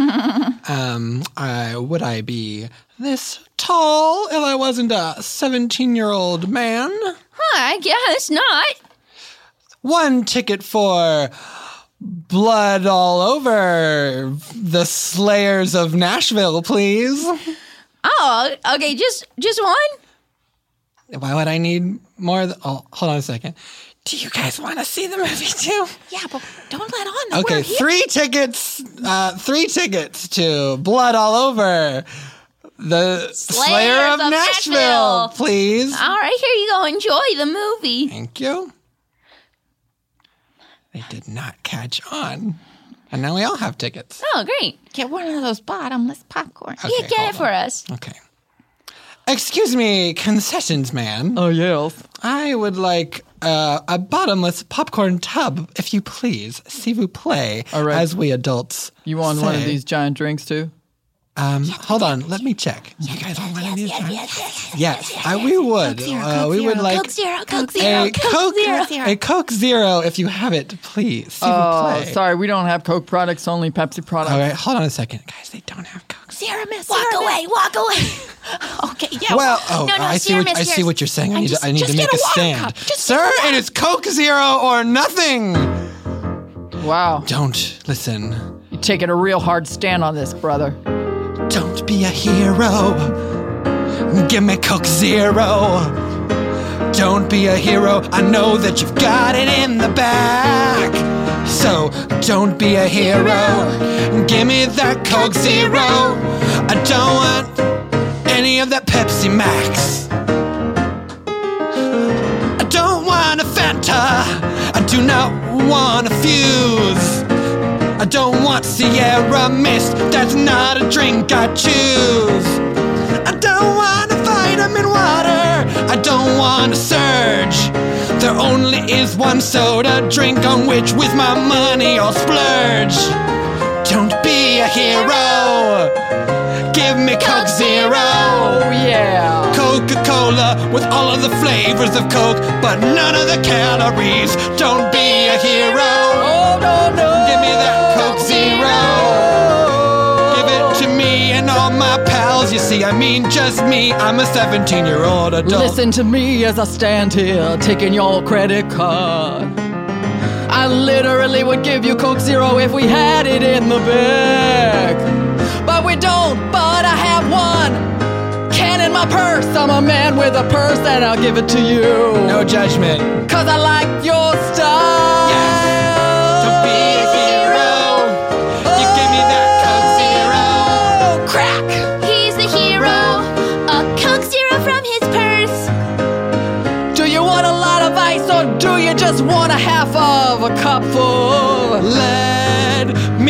[SPEAKER 5] Would I be this tall if I wasn't a 17-year-old man?
[SPEAKER 4] I guess not.
[SPEAKER 5] 1 ticket for Blood All Over the Slayers of Nashville, please.
[SPEAKER 4] Oh, okay, just one?
[SPEAKER 5] Why would I need more? Hold on a second. Do you guys want to see the movie too?
[SPEAKER 4] Yeah, but don't let on that
[SPEAKER 5] Okay,
[SPEAKER 4] we're here.
[SPEAKER 5] 3 tickets. 3 tickets to Blood All Over the Slayer of Nashville, please.
[SPEAKER 4] All right, here you go. Enjoy the movie.
[SPEAKER 5] Thank you. They did not catch on. And now we all have tickets.
[SPEAKER 4] Oh, great.
[SPEAKER 8] Get one of those bottomless popcorn.
[SPEAKER 5] Okay,
[SPEAKER 4] Yeah, get it for us.
[SPEAKER 5] Okay. Excuse me, concessions man.
[SPEAKER 9] Oh, yes.
[SPEAKER 5] I would like a bottomless popcorn tub, if you please. S'il vous plaît,
[SPEAKER 9] All right.
[SPEAKER 5] as we adults
[SPEAKER 9] You want one of
[SPEAKER 5] say.
[SPEAKER 9] these giant drinks, too?
[SPEAKER 5] Hold on, let me check. You guys want one of these? Yes, we would. We would like
[SPEAKER 4] Coke Zero, Coke
[SPEAKER 5] a
[SPEAKER 4] Zero, Coke Zero.
[SPEAKER 5] A Coke Zero, if you have it, please. S'il vous
[SPEAKER 9] Oh,
[SPEAKER 5] plaît.
[SPEAKER 9] sorry, we don't have Coke products, only Pepsi products.
[SPEAKER 5] All right, hold on a second, guys. They don't have Coke.
[SPEAKER 4] Zero, miss. Walk away. Okay, yeah.
[SPEAKER 5] Well,
[SPEAKER 4] no,
[SPEAKER 5] I see.
[SPEAKER 4] Zero,
[SPEAKER 5] I
[SPEAKER 4] miss,
[SPEAKER 5] see
[SPEAKER 4] Zero.
[SPEAKER 5] what you're saying. I need
[SPEAKER 4] Just
[SPEAKER 5] to
[SPEAKER 4] get
[SPEAKER 5] make
[SPEAKER 4] a
[SPEAKER 5] a
[SPEAKER 4] water
[SPEAKER 5] stand,
[SPEAKER 4] cup. Just
[SPEAKER 5] sir.
[SPEAKER 4] get a water
[SPEAKER 5] It is Coke Zero or nothing.
[SPEAKER 9] Wow.
[SPEAKER 5] Don't listen.
[SPEAKER 9] You're taking a real hard stand on this, brother.
[SPEAKER 5] Don't be a hero. Give me Coke Zero. Don't be a hero. I know that you've got it in the back. So don't be a hero. Give me that Coke Zero. I don't want any of that Pepsi Max. I don't want a Fanta. I do not want a Fuse. I don't want Sierra Mist, that's not a drink I choose. I don't want to fight vitamin water. I don't want to surge. There only is one soda drink on which with my money I'll splurge. Don't be a hero. Give me Coke Zero.
[SPEAKER 9] Oh, yeah.
[SPEAKER 5] Coca-Cola with all of the flavors of Coke, but none of the calories. Don't be a hero.
[SPEAKER 9] Oh, no.
[SPEAKER 5] Give me that Coke Zero. Give it to me and all my pals. You see, I mean just me. I'm a 17-year-old adult.
[SPEAKER 9] Listen to me as I stand here taking your credit card. I literally would give you Coke Zero if we had it in the bag. But we don't, but I have one can in my purse. I'm a man with a purse and I'll give it to you.
[SPEAKER 5] No judgment.
[SPEAKER 9] Cause I like your style.
[SPEAKER 5] Yes. Don't be a hero. You give me that Coke Zero.
[SPEAKER 9] Crack.
[SPEAKER 4] He's the hero. A Coke Zero from his purse.
[SPEAKER 9] Do you want a lot of ice or do you just want a half of a cup full?
[SPEAKER 5] Let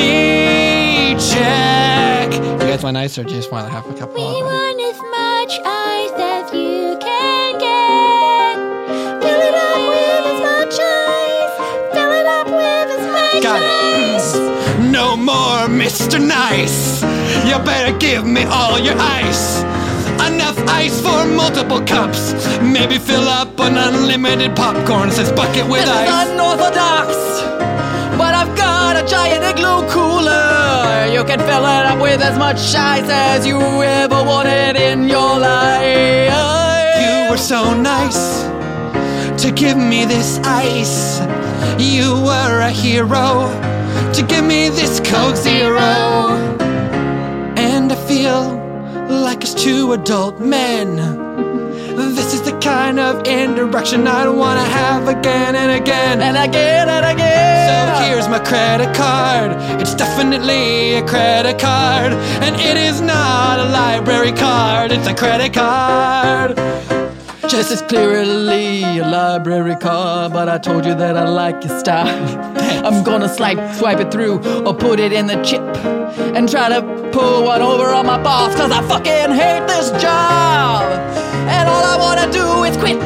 [SPEAKER 5] me check. You guys want ice or just want half a cup?
[SPEAKER 4] We want as much ice as you can get. Fill it up with as much ice. Fill it up with as much
[SPEAKER 5] Got
[SPEAKER 4] ice.
[SPEAKER 5] it. No more Mr. Nice. You better give me all your ice. Enough ice for multiple cups. Maybe fill up an unlimited popcorn. Says bucket with
[SPEAKER 9] This
[SPEAKER 5] ice.
[SPEAKER 9] is unorthodox, but I've got a giant igloo cooler. You can fill it up with as much ice as you ever wanted in your life.
[SPEAKER 5] You were so nice to give me this ice. You were a hero to give me this Coke Zero. And I feel like it's two adult men. This is the kind of interaction I want to have again and again.
[SPEAKER 9] And again and again.
[SPEAKER 5] So here's my credit card. It's definitely a credit card. And it is not a library card. It's a credit card.
[SPEAKER 9] Just as clearly a library card, but I told you that I like your style. I'm gonna swipe it through or put it in the chip and try to pull one over on my boss, cause I fucking hate this job. And all I wanna do is quit.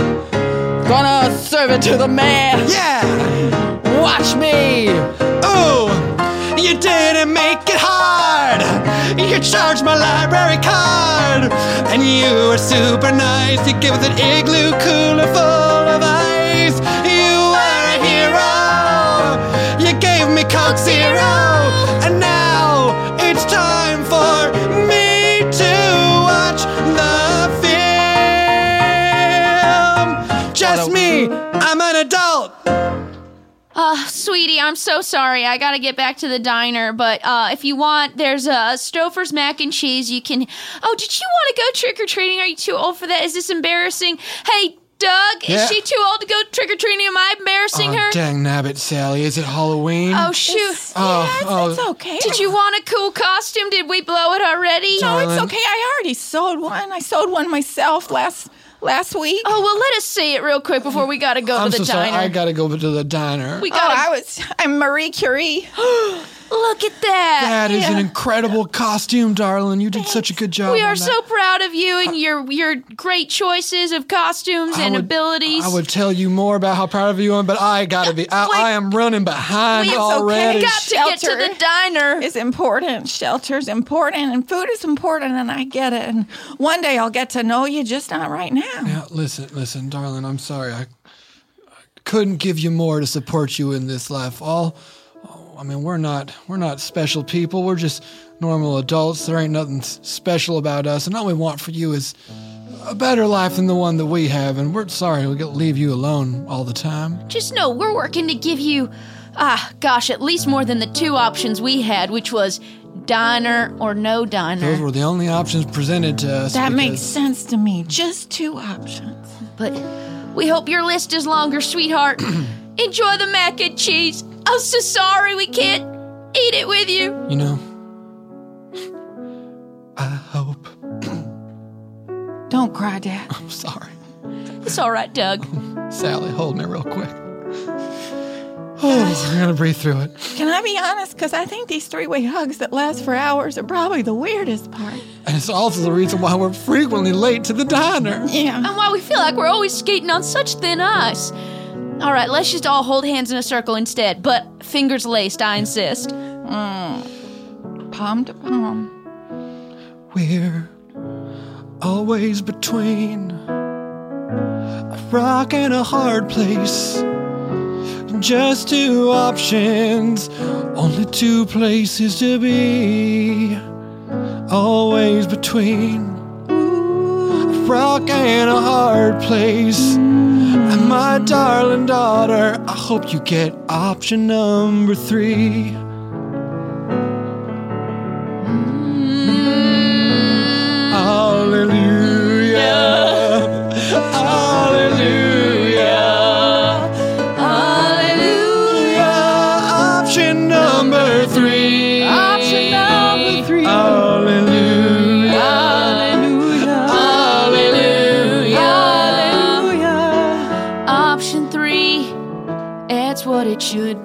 [SPEAKER 9] Gonna serve it to the man.
[SPEAKER 5] Yeah.
[SPEAKER 9] Watch me.
[SPEAKER 5] Ooh, you didn't make it hard. You charged my library card. And you were super nice. You gave us an igloo cooler full of ice. You were a hero. You gave me Coke Zero. And now it's time for me to watch the film. Just me. I'm an adult.
[SPEAKER 4] Sweetie, I'm so sorry. I gotta get back to the diner, but if you want, there's a Stouffer's mac and cheese. You can. Oh, did you want to go trick or treating? Are you too old for that? Is this embarrassing? Hey, Doug,
[SPEAKER 5] Yeah.
[SPEAKER 4] is she too old to go trick or treating? Am I embarrassing her?
[SPEAKER 5] Dang nabbit, Sally. Is it Halloween?
[SPEAKER 4] Oh shoot!
[SPEAKER 8] It's okay.
[SPEAKER 4] Did you want a cool costume? Did we blow it already?
[SPEAKER 8] No, it's
[SPEAKER 5] Darling.
[SPEAKER 8] okay. I already sewed one. I sewed one myself last week.
[SPEAKER 4] Oh well, let us see it real quick before we gotta go
[SPEAKER 5] I'm
[SPEAKER 4] to the
[SPEAKER 5] so sorry.
[SPEAKER 4] diner.
[SPEAKER 5] I gotta go to the diner.
[SPEAKER 4] We gotta.
[SPEAKER 8] I'm Marie Curie.
[SPEAKER 4] Look at that.
[SPEAKER 5] That is an incredible costume, darling. You did such a good job.
[SPEAKER 4] We are
[SPEAKER 5] on that.
[SPEAKER 4] so proud of you and your great choices of costumes and abilities.
[SPEAKER 5] I would tell you more about how proud of you I am, but I gotta be. I am running behind
[SPEAKER 8] It's
[SPEAKER 5] already.
[SPEAKER 8] okay.
[SPEAKER 4] got to get to the diner.
[SPEAKER 8] Is important. Shelter's important, and food is important, and I get it. And one day I'll get to know you, just not right now.
[SPEAKER 5] Yeah, listen, darling. I'm sorry. I couldn't give you more to support you in this life. I mean, we're not special people. We're just normal adults. There ain't nothing special about us, and all we want for you is a better life than the one that we have. And we're sorry we gotta leave you alone all the time.
[SPEAKER 4] Just know we're working to give you, at least more than the two options we had, which was diner or no diner.
[SPEAKER 5] Those were the only options presented to us.
[SPEAKER 8] That makes
[SPEAKER 5] because-
[SPEAKER 8] sense to me. Just two options.
[SPEAKER 4] But we hope your list is longer, sweetheart. Enjoy the mac and cheese. I'm so sorry we can't eat it with you.
[SPEAKER 5] You know, I hope.
[SPEAKER 8] Don't cry, Dad.
[SPEAKER 5] I'm sorry.
[SPEAKER 4] It's all right, Doug.
[SPEAKER 5] Sally, hold me real quick. Oh, I gotta breathe through it.
[SPEAKER 8] Can I be honest? Because I think these three-way hugs that last for hours are probably the weirdest part.
[SPEAKER 5] And it's also the reason why we're frequently late to the diner.
[SPEAKER 8] Yeah.
[SPEAKER 4] And why we feel like we're always skating on such thin ice. All right, let's just all hold hands in a circle instead, but fingers laced, I insist.
[SPEAKER 8] Palm to palm.
[SPEAKER 5] We're always between a rock and a hard place. Just two options, only two places to be. Always between a rock and a hard place. And my darling daughter, I hope you get option number 3. Hallelujah. Hallelujah. Option number 3.
[SPEAKER 8] Option number 3.
[SPEAKER 5] Hallelujah.
[SPEAKER 8] Hallelujah.
[SPEAKER 4] Hallelujah. Option 3, it's what it should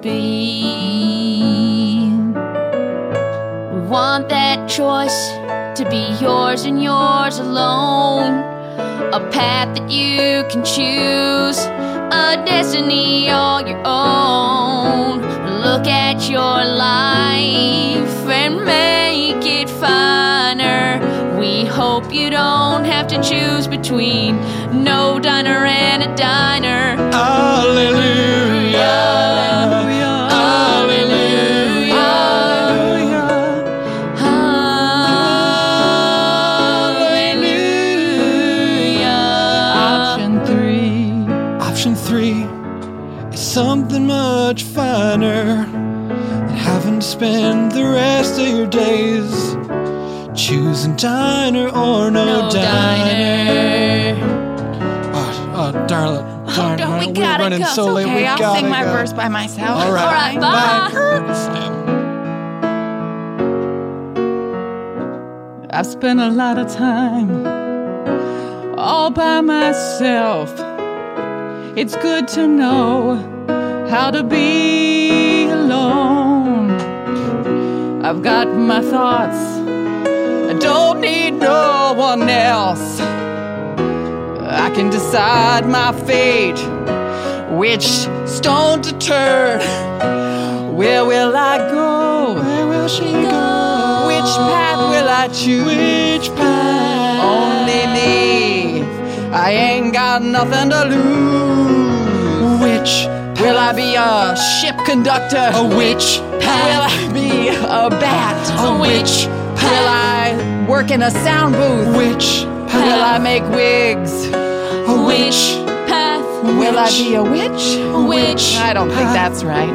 [SPEAKER 4] be. We want that choice to be yours and yours alone. A path that you can choose, a destiny all your own. Look at your life and make it finer. We hope you don't have to choose between no diner and a diner.
[SPEAKER 5] Hallelujah.
[SPEAKER 4] Hallelujah.
[SPEAKER 5] Option 3 is something much finer than having to spend the rest of your days choosing diner or no diner. Oh, darling.
[SPEAKER 4] don't we
[SPEAKER 5] we're
[SPEAKER 4] gotta
[SPEAKER 5] running
[SPEAKER 4] go.
[SPEAKER 5] so late.
[SPEAKER 8] Okay,
[SPEAKER 5] We
[SPEAKER 8] I'll
[SPEAKER 5] gotta
[SPEAKER 8] sing my
[SPEAKER 5] go.
[SPEAKER 8] verse by myself.
[SPEAKER 5] All right.
[SPEAKER 4] bye.
[SPEAKER 9] I've spent a lot of time all by myself. It's good to know how to be alone. I've got my thoughts, I don't need no one else. I can decide my fate, which stone to turn. Where will I go?
[SPEAKER 5] Where will she go?
[SPEAKER 9] Which path will I choose?
[SPEAKER 5] Which path?
[SPEAKER 9] Only me. I ain't got nothing to lose.
[SPEAKER 5] Which
[SPEAKER 9] Will I be a ship conductor?
[SPEAKER 5] A witch
[SPEAKER 9] Will I be a bat?
[SPEAKER 5] A witch
[SPEAKER 9] Will I work in a sound booth?
[SPEAKER 5] Witch
[SPEAKER 9] Will I make wigs?
[SPEAKER 5] A witch
[SPEAKER 4] path.
[SPEAKER 9] Will I be a witch?
[SPEAKER 4] Witch
[SPEAKER 9] I don't think that's right.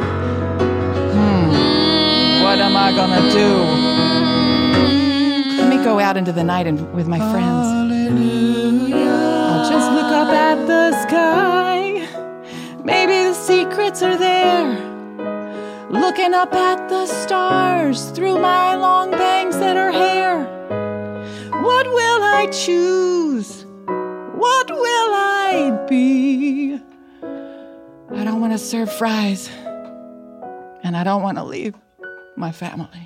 [SPEAKER 9] What am I gonna do? Let me go out into the night and with my friends. I'll just look up at the sky. Maybe the secrets are there. Looking up at the stars through my long bangs that are hair. What will I choose? What will I be? I don't want to serve fries. And I don't want to leave my family.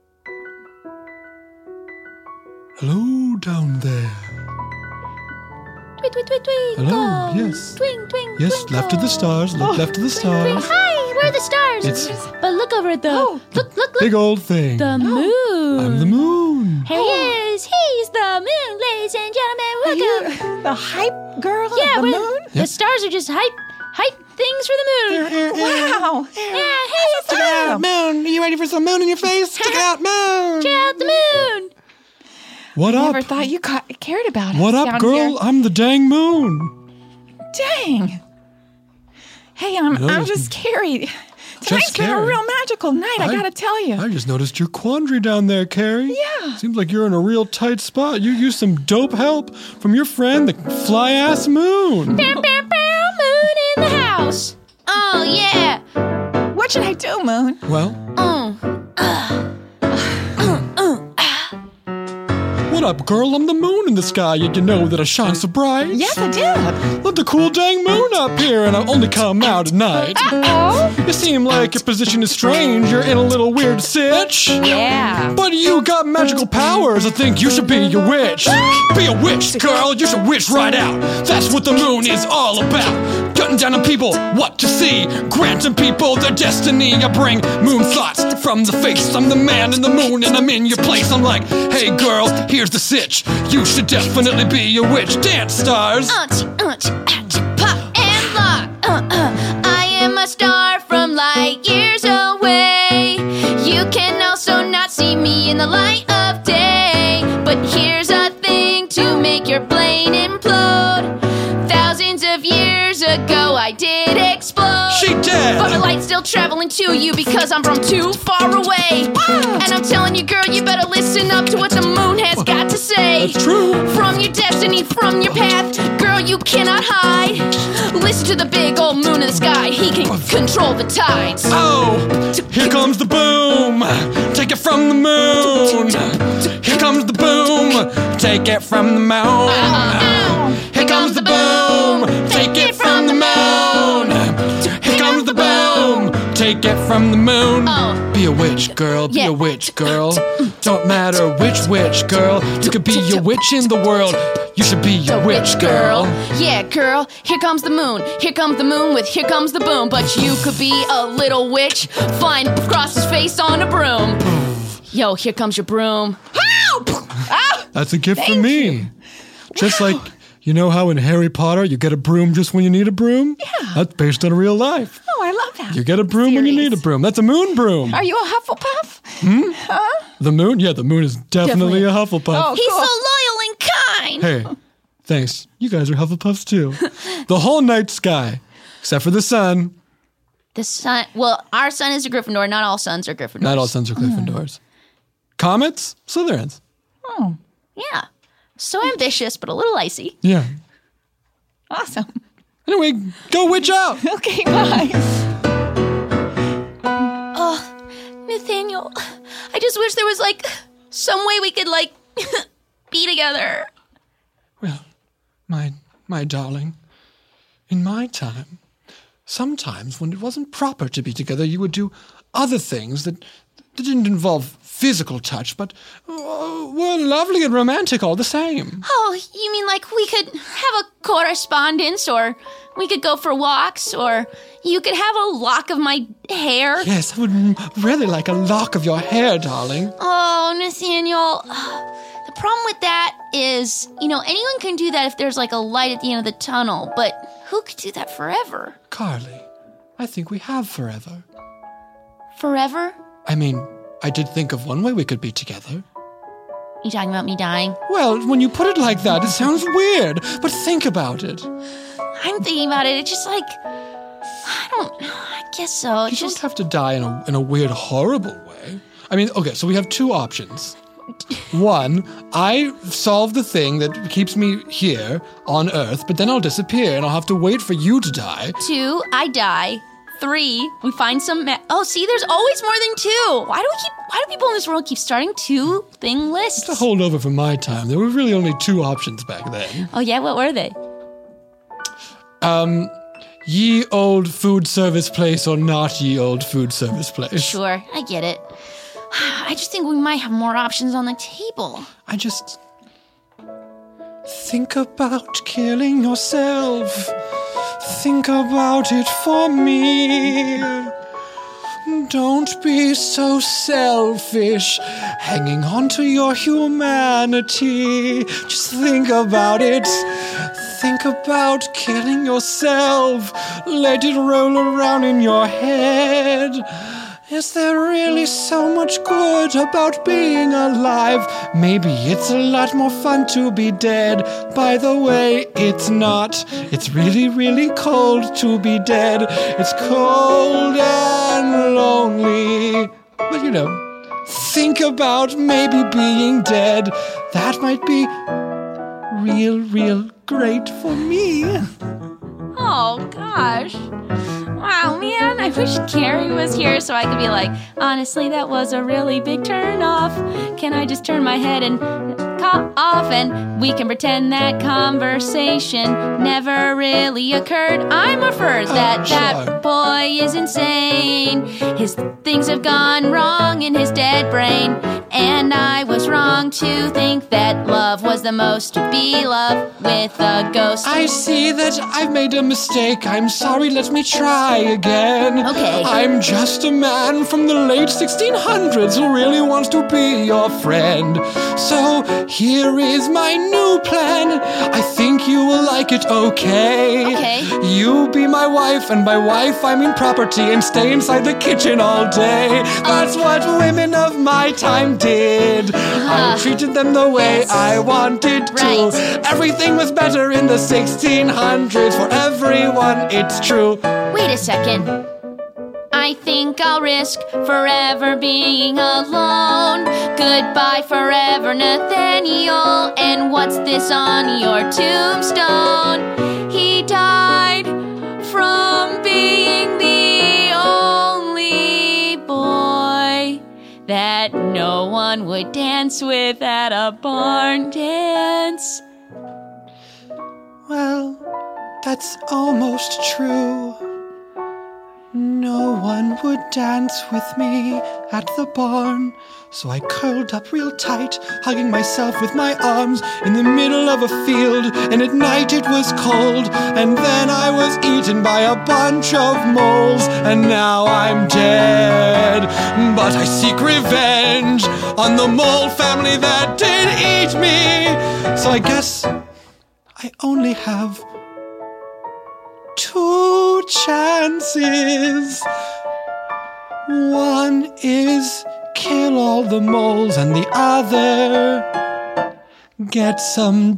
[SPEAKER 5] Hello down there.
[SPEAKER 4] Tweet, tweet, tweet, tweet.
[SPEAKER 5] Hello, yes.
[SPEAKER 4] Twing, twing,
[SPEAKER 5] Yes,
[SPEAKER 4] twinkle.
[SPEAKER 5] left of the stars. Look left of the stars.
[SPEAKER 4] Hi, where are the stars?
[SPEAKER 5] It's-
[SPEAKER 4] But look over at the look.
[SPEAKER 5] Big old thing.
[SPEAKER 4] The moon.
[SPEAKER 5] I'm the moon.
[SPEAKER 4] Here he is. He's the moon, ladies and gentlemen. Welcome.
[SPEAKER 8] The hype girl
[SPEAKER 4] Yeah,
[SPEAKER 8] of the
[SPEAKER 4] we're-
[SPEAKER 8] moon?
[SPEAKER 4] The stars are just hype things for the moon.
[SPEAKER 8] Wow.
[SPEAKER 4] Yeah, hey, it's the moon.
[SPEAKER 5] Moon, are you ready for some moon in your face? Check it out, moon.
[SPEAKER 4] Check out the moon.
[SPEAKER 5] What up?
[SPEAKER 8] Never thought you cared about us
[SPEAKER 5] What up,
[SPEAKER 8] down
[SPEAKER 5] girl?
[SPEAKER 8] here.
[SPEAKER 5] I'm the dang moon.
[SPEAKER 8] Dang. Hey, I'm just Carrie. Tonight's been a
[SPEAKER 5] Carrie.
[SPEAKER 8] real magical night, I gotta tell you.
[SPEAKER 5] I just noticed your quandary down there, Carrie.
[SPEAKER 8] Yeah.
[SPEAKER 5] Seems like you're in a real tight spot. You used some dope help from your friend, the fly-ass moon.
[SPEAKER 4] Bow, bow, bow, moon in the house. Oh, yeah.
[SPEAKER 8] What should I do, Moon?
[SPEAKER 5] Well, what up, girl? I'm the moon in the sky. You know that I shine so bright.
[SPEAKER 8] Yes, I did.
[SPEAKER 5] Let the cool dang moon up here, and I only come out at night. You seem like your position is strange. You're in a little weird sitch.
[SPEAKER 8] Yeah.
[SPEAKER 5] But you got magical powers. I think you should be a witch. Be a witch, girl. You should witch right out. That's what the moon is all about. Cutting down on people what to see. Granting people their destiny. I bring moon thoughts from the face. I'm the man in the moon and I'm in your place. I'm like, hey girl, here's the sitch. You should definitely be a witch. Dance, stars.
[SPEAKER 4] Pop and lock. I am a star from light years away. You can also not see me in the light of day. But here's a thing to make your brain implode. Thousands of years ago I did explode.
[SPEAKER 5] She dead.
[SPEAKER 4] But the light's still traveling to you because I'm from too far away. And I'm telling you, girl, you better listen up to what the moon has got to say.
[SPEAKER 5] That's true.
[SPEAKER 4] From your destiny, from your path, girl, you cannot hide. Listen to the big old moon in the sky. He can control the tides.
[SPEAKER 5] Oh, here comes the boom. Take it from the moon. Here comes the boom. Take it from the moon. Here comes the boom. Take it from the moon. Here comes the boom. Take it from the moon. Be a witch, girl. Be a witch, girl. Don't matter which witch, girl. You could be a witch in the world. You should be a witch, girl.
[SPEAKER 4] Yeah, girl. Here comes the moon. Here comes the moon with here comes the boom. But you could be a little witch. Flying across his face on a broom. Yo, here comes your broom.
[SPEAKER 5] That's a gift from me. Just like, you know how in Harry Potter you get a broom just when you need a broom? Yeah. That's based on real life.
[SPEAKER 8] Oh, I love that.
[SPEAKER 5] You get a broom when you need a broom. That's a moon broom.
[SPEAKER 8] Are you a Hufflepuff?
[SPEAKER 5] Huh? The moon? Yeah, the moon is definitely a Hufflepuff.
[SPEAKER 8] Oh,
[SPEAKER 4] He's
[SPEAKER 8] cool.
[SPEAKER 4] so loyal and kind.
[SPEAKER 5] Hey, thanks. You guys are Hufflepuffs too. The whole night sky, except for the sun.
[SPEAKER 4] The sun. Well, our sun is a Gryffindor. Not all suns are Gryffindors.
[SPEAKER 5] Not all suns are Gryffindors. Comets, Slytherins.
[SPEAKER 8] Oh,
[SPEAKER 4] Yeah. So ambitious, but a little icy.
[SPEAKER 5] Yeah.
[SPEAKER 8] awesome.
[SPEAKER 5] Anyway, go witch out.
[SPEAKER 8] Okay, bye.
[SPEAKER 4] Nathaniel, I just wish there was, like, some way we could, like, be together.
[SPEAKER 5] Well, my darling, in my time, sometimes when it wasn't proper to be together, you would do other things that didn't involve physical touch, but were lovely and romantic all the same.
[SPEAKER 4] Oh, you mean like we could have a correspondence, or we could go for walks, or you could have a lock of my hair?
[SPEAKER 5] Yes, I would really like a lock of your hair, darling.
[SPEAKER 4] Oh, Nathaniel. The problem with that is, anyone can do that if there's like a light at the end of the tunnel, but who could do that forever?
[SPEAKER 5] Carly, I think we have forever.
[SPEAKER 4] Forever?
[SPEAKER 5] I mean, I did think of one way we could be together.
[SPEAKER 4] You talking about me dying?
[SPEAKER 5] Well, when you put it like that, it sounds weird, but think about it.
[SPEAKER 4] I'm thinking about it. It's just like, I guess so.
[SPEAKER 5] You don't have to die in a weird, horrible way. I mean, okay, so we have two options. One, I solve the thing that keeps me here on Earth, but then I'll disappear and I'll have to wait for you to die.
[SPEAKER 4] 2, I die. 3, we find some. Oh, see, there's always more than 2. Why do people in this world keep starting 2-thing lists?
[SPEAKER 5] It's a holdover from my time. There were really only 2 options back then.
[SPEAKER 4] Oh yeah, what were they?
[SPEAKER 5] Ye old food service place or not ye old food service place.
[SPEAKER 4] Sure, I get it. I just think we might have more options on the table.
[SPEAKER 5] I just think about killing yourself. Think about it for me. Don't be so selfish, hanging on to your humanity. Just think about it. Think about killing yourself. Let it roll around in your head. Is there really so much good about being alive? Maybe it's a lot more fun to be dead. By the way, it's not. It's really, really cold to be dead. It's cold and lonely. But think about maybe being dead. That might be real great for me.
[SPEAKER 4] Oh, gosh. Wow, man, I wish Carrie was here so I could be like, honestly, that was a really big turn off. Can I just turn my head and off, and we can pretend that conversation never really occurred. I'm afraid that that boy is insane. His things have gone wrong in his dead brain, and I was wrong to think that love was the most to be loved with a ghost.
[SPEAKER 5] I see that I've made a mistake. I'm sorry, let me try again.
[SPEAKER 4] Okay.
[SPEAKER 5] I'm just a man from the late 1600s who really wants to be your friend. So here is my new plan. I think you will like it, okay?
[SPEAKER 4] Okay.
[SPEAKER 5] You be my wife, and by wife I mean property, and stay inside the kitchen all day. That's what women of my time did. I treated them the way I wanted to.
[SPEAKER 4] Right.
[SPEAKER 5] Everything was better in the 1600s. For everyone, it's true.
[SPEAKER 4] Wait a second. I think I'll risk forever being alone. Goodbye forever, Nathaniel. And what's this on your tombstone? He died from being the only boy that no one would dance with at a barn dance.
[SPEAKER 5] Well, that's almost true. No one would dance with me at the barn. So I curled up real tight, hugging myself with my arms in the middle of a field. And at night it was cold, and then I was eaten by a bunch of moles. And now I'm dead, but I seek revenge on the mole family that did eat me. So I guess I only have 2 chances. One is kill all the moles, and the other get some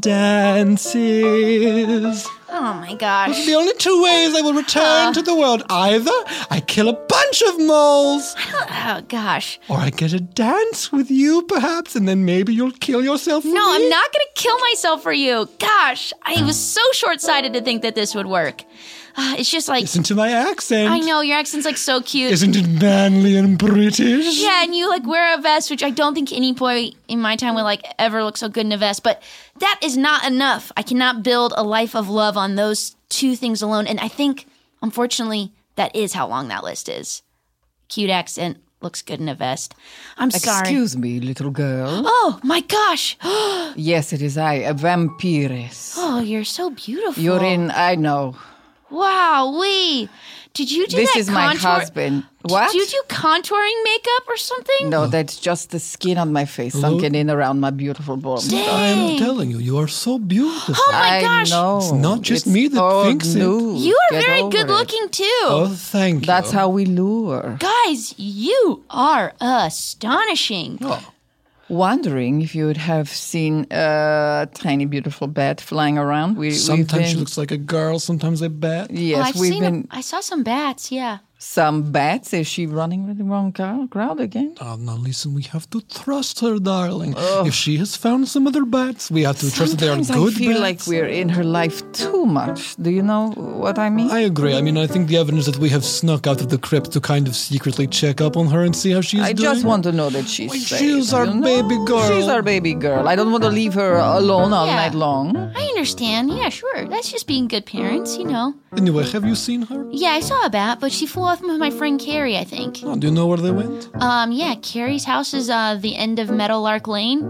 [SPEAKER 5] dances.
[SPEAKER 4] Oh my gosh.
[SPEAKER 5] The only 2 ways I will return to the world. Either I kill a bunch of moles,
[SPEAKER 4] Oh gosh.
[SPEAKER 5] or I get a dance with you perhaps, and then maybe you'll kill yourself for
[SPEAKER 4] No,
[SPEAKER 5] me.
[SPEAKER 4] I'm not gonna kill myself for you. Gosh, I was so short-sighted to think that this would work. It's just like,
[SPEAKER 5] Listen to my accent.
[SPEAKER 4] I know, your accent's like so cute.
[SPEAKER 5] Isn't it manly and British?
[SPEAKER 4] Yeah, and you like wear a vest, which I don't think any boy in my time would like ever look so good in a vest. But that is not enough. I cannot build a life of love on those 2 things alone. And I think, unfortunately, that is how long that list is. Cute accent, looks good in a vest. I'm sorry.
[SPEAKER 8] Excuse me, little girl.
[SPEAKER 4] Oh my gosh!
[SPEAKER 8] Yes, it is I, a vampiress.
[SPEAKER 4] Oh, you're so beautiful.
[SPEAKER 8] You're in, I know.
[SPEAKER 4] Wow, wee. Did you do
[SPEAKER 8] This
[SPEAKER 4] that
[SPEAKER 8] is my
[SPEAKER 4] contour-
[SPEAKER 8] husband. What?
[SPEAKER 4] Did you do contouring makeup or something?
[SPEAKER 8] No, that's just the skin on my face sunken in around my beautiful bones.
[SPEAKER 5] I'm telling you, you are so beautiful.
[SPEAKER 4] Oh my gosh.
[SPEAKER 8] I know.
[SPEAKER 5] It's not just
[SPEAKER 8] It's
[SPEAKER 5] me that
[SPEAKER 8] old
[SPEAKER 5] thinks it.
[SPEAKER 8] news.
[SPEAKER 4] You are
[SPEAKER 8] Get
[SPEAKER 4] very
[SPEAKER 8] over
[SPEAKER 4] good
[SPEAKER 8] it.
[SPEAKER 4] looking too.
[SPEAKER 5] Oh, thank you.
[SPEAKER 8] That's how we lure.
[SPEAKER 4] Guys, you are astonishing.
[SPEAKER 8] Wondering if you would have seen a tiny beautiful bat flying around.
[SPEAKER 5] Sometimes she looks like a girl, sometimes a bat.
[SPEAKER 8] Yes,
[SPEAKER 4] I saw some bats, yeah.
[SPEAKER 8] some bats. Is she running with the wrong crowd again?
[SPEAKER 5] Oh, now listen, we have to trust her, darling. If she has found some other bats, we have to trust that they are
[SPEAKER 8] Sometimes
[SPEAKER 5] good
[SPEAKER 8] I feel
[SPEAKER 5] bats.
[SPEAKER 8] like we're in her life too much. Do you know what I mean?
[SPEAKER 5] I agree. I mean, I think the evidence that we have snuck out of the crypt to kind of secretly check up on her and see how she's
[SPEAKER 8] I
[SPEAKER 5] doing.
[SPEAKER 8] just want to know that she's
[SPEAKER 5] Well,
[SPEAKER 8] safe.
[SPEAKER 5] she's our
[SPEAKER 8] you know?
[SPEAKER 5] baby girl.
[SPEAKER 8] She's our baby girl. I don't want to leave her alone all
[SPEAKER 4] Yeah.
[SPEAKER 8] night long.
[SPEAKER 4] I understand. Yeah, sure. That's just being good parents, you know.
[SPEAKER 5] Anyway, have you seen her?
[SPEAKER 4] Yeah, I saw a bat, but she flew off with my friend Carrie, I think.
[SPEAKER 5] Oh, do you know where they went?
[SPEAKER 4] Yeah, Carrie's house is the end of Meadowlark Lane.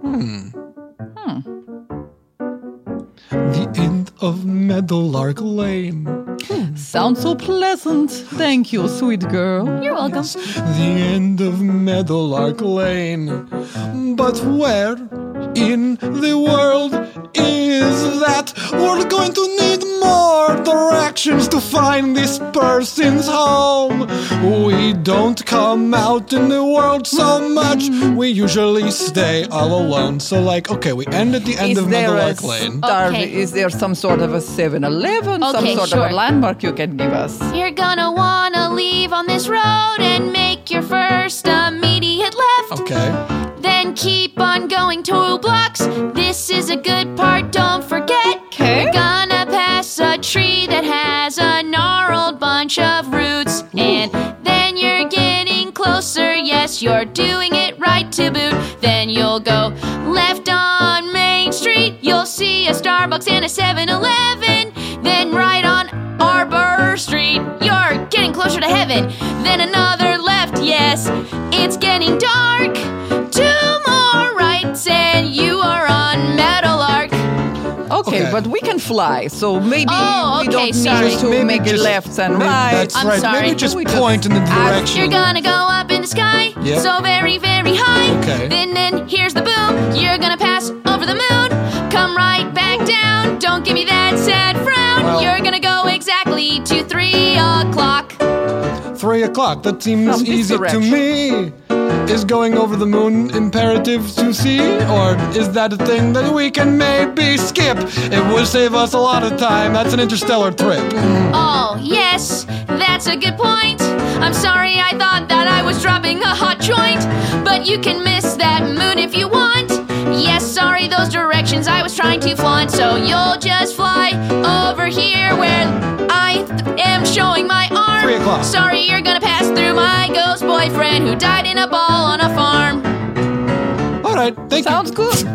[SPEAKER 5] The end of Meadowlark Lane.
[SPEAKER 8] Sounds so pleasant. Thank you, sweet girl.
[SPEAKER 4] You're welcome.
[SPEAKER 5] The end of Meadowlark Lane. But where in the world is that? We're going to need more directions to find this person's home. We don't come out in the world so much. We usually stay all alone. So like, okay, we end at the end of Meadowlark Lane.
[SPEAKER 4] Okay.
[SPEAKER 8] Is there some sort of a 7-Eleven, some
[SPEAKER 4] Okay,
[SPEAKER 8] sort
[SPEAKER 4] sure.
[SPEAKER 8] of a landmark you can give us?
[SPEAKER 4] You're gonna wanna leave on this road and make your first immediate left.
[SPEAKER 5] Okay.
[SPEAKER 4] Then keep on going 2 blocks. This is a good part, don't forget.
[SPEAKER 8] Okay.
[SPEAKER 4] You're gonna pass a tree that has a gnarled bunch of roots. And then you're getting closer. Yes, you're doing it right to boot. Then you'll go left on Starbucks and a 7-Eleven. Then right on Arbor Street, you're getting closer to heaven. Then another left, yes, it's getting dark. 2 more rights and you are on Metal Arc.
[SPEAKER 8] Okay, but we can fly, so maybe we don't
[SPEAKER 4] sorry.
[SPEAKER 8] need to
[SPEAKER 5] Maybe
[SPEAKER 8] make it
[SPEAKER 5] just-
[SPEAKER 8] lefts and
[SPEAKER 5] maybe
[SPEAKER 8] rights.
[SPEAKER 5] That's
[SPEAKER 4] I'm
[SPEAKER 5] right.
[SPEAKER 4] sorry.
[SPEAKER 5] Maybe just
[SPEAKER 8] We just
[SPEAKER 5] point in the direction.
[SPEAKER 4] You're gonna go up in the sky,
[SPEAKER 5] Yeah.
[SPEAKER 4] so very, very high.
[SPEAKER 5] Okay.
[SPEAKER 4] Then here's the boom. You're gonna pass over the moon. Come right back down. Don't give me that sad frown.
[SPEAKER 5] Well-
[SPEAKER 4] You're gonna go exactly to 3 o'clock.
[SPEAKER 5] 3 o'clock. That seems
[SPEAKER 8] From this
[SPEAKER 5] easy to
[SPEAKER 8] direction.
[SPEAKER 5] me. Is going over the moon imperative to see? Or is that a thing that we can maybe skip? It would save us a lot of time. That's an interstellar trip.
[SPEAKER 4] Oh, yes, that's a good point. I'm sorry, I thought that I was dropping a hot joint. But you can miss that moon if you want. Yes, sorry, those directions I was trying to flaunt. So you'll just fly over here where I am showing my arm.
[SPEAKER 5] 3 o'clock.
[SPEAKER 4] Sorry, you're gonna pass through my ghost boyfriend who died in a ball on a farm.
[SPEAKER 5] All right, thank
[SPEAKER 8] Sounds
[SPEAKER 5] you.
[SPEAKER 8] good.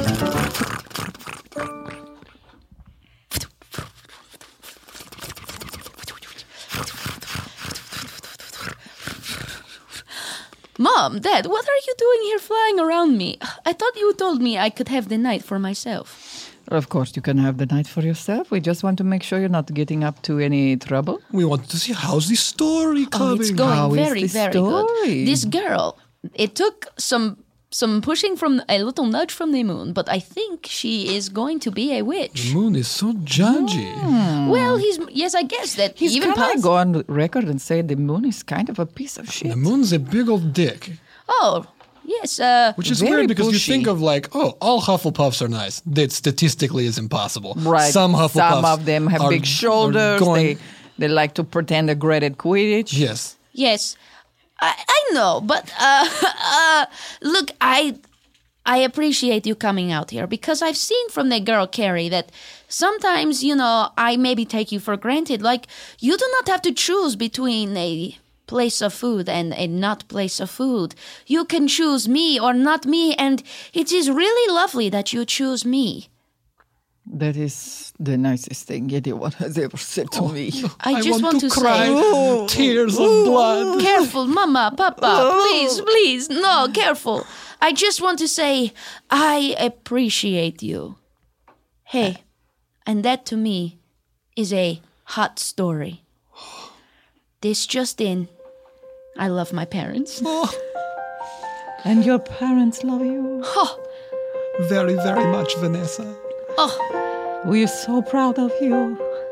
[SPEAKER 4] Mom, Dad, what are you doing here flying around me? I thought you told me I could have the night for myself.
[SPEAKER 8] Of course, you can have the night for yourself. We just want to make sure you're not getting up to any trouble.
[SPEAKER 5] We want to see how's the story coming.
[SPEAKER 4] Oh, it's going
[SPEAKER 8] How is
[SPEAKER 4] very,
[SPEAKER 8] the
[SPEAKER 4] very
[SPEAKER 8] story?
[SPEAKER 4] good. This girl, it took some pushing from a little nudge from the moon, but I think she is going to be a witch.
[SPEAKER 5] The moon is so judgy.
[SPEAKER 4] Well, yes, I guess that
[SPEAKER 8] He's
[SPEAKER 4] even
[SPEAKER 8] kind of
[SPEAKER 4] past.
[SPEAKER 8] go on record and say the moon is kind of a piece of shit.
[SPEAKER 5] The moon's a big old dick.
[SPEAKER 4] Oh, yes.
[SPEAKER 5] Which is
[SPEAKER 8] Very
[SPEAKER 5] weird because
[SPEAKER 8] pushy.
[SPEAKER 5] you think of like, oh, all Hufflepuffs are nice. That statistically is impossible.
[SPEAKER 8] Right.
[SPEAKER 5] Some Hufflepuffs
[SPEAKER 8] of them have
[SPEAKER 5] are-
[SPEAKER 8] big shoulders.
[SPEAKER 5] are going-
[SPEAKER 8] They like to pretend they're great at Quidditch.
[SPEAKER 5] Yes.
[SPEAKER 4] Yes, I know, but look, I appreciate you coming out here because I've seen from the girl Carrie that sometimes, I maybe take you for granted. Like, you do not have to choose between a place of food and a not place of food. You can choose me or not me, and it is really lovely that you choose me.
[SPEAKER 8] That is the nicest thing anyone has ever said to me.
[SPEAKER 4] I just want to
[SPEAKER 5] cry
[SPEAKER 4] say,
[SPEAKER 5] tears of blood.
[SPEAKER 4] careful, Mama, Papa, please, no, careful. I just want to say, I appreciate you. Hey, and that to me is a hot story. This just in, I love my parents.
[SPEAKER 8] And your parents love you.
[SPEAKER 4] Oh,
[SPEAKER 5] Very, very much, Vanessa.
[SPEAKER 8] We're so proud of you.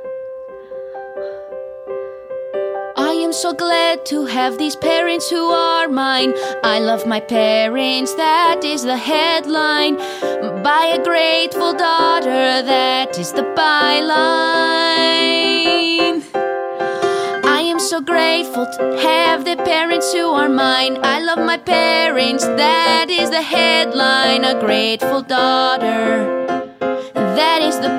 [SPEAKER 4] I am so glad to have these parents who are mine. I love my parents, that is the headline. By a grateful daughter, that is the byline. I am so grateful to have the parents who are mine. I love my parents, that is the headline. A grateful daughter, that is the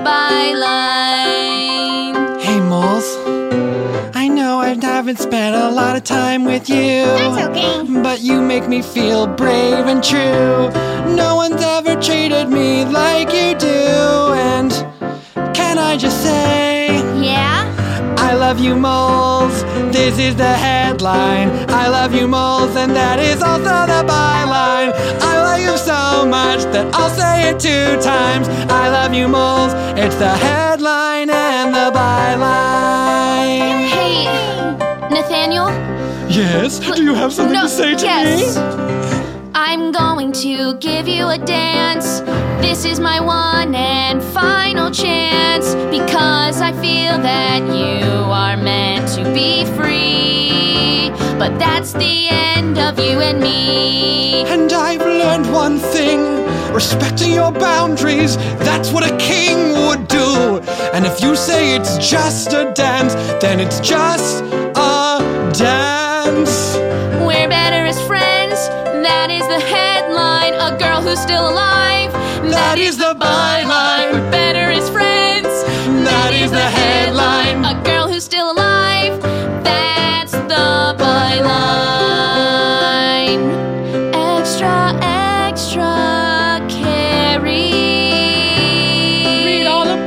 [SPEAKER 4] byline.
[SPEAKER 5] Hey, Moles. I know I haven't spent a lot of time with you.
[SPEAKER 10] That's okay.
[SPEAKER 5] But you make me feel brave and true. No one's ever treated me like you do. And can I just say,
[SPEAKER 4] Yeah?
[SPEAKER 5] I love you, Moles. This is the headline. I love you, Moles, and that is also the byline. I love you so much that I'll say it 2 times. I love you, Moles. It's the headline and the byline.
[SPEAKER 4] Hey, Nathaniel?
[SPEAKER 5] Yes? Do you have something to say to
[SPEAKER 4] yes.
[SPEAKER 5] me?
[SPEAKER 4] I'm going to give you a dance. This is my one and final chance. Because I feel that you are meant to be free. But that's the end of you and me.
[SPEAKER 5] And I've learned one thing. Respecting your boundaries, that's what a king would do. And if you say it's just a dance, then it's just a dance.
[SPEAKER 4] We're better as friends. That is the headline. A girl who's still alive.
[SPEAKER 5] That is the byline.
[SPEAKER 4] We're better as friends.
[SPEAKER 5] That is the headline.
[SPEAKER 4] A girl who's still alive. That's the byline. Extra, extra, Carrie.
[SPEAKER 9] Read all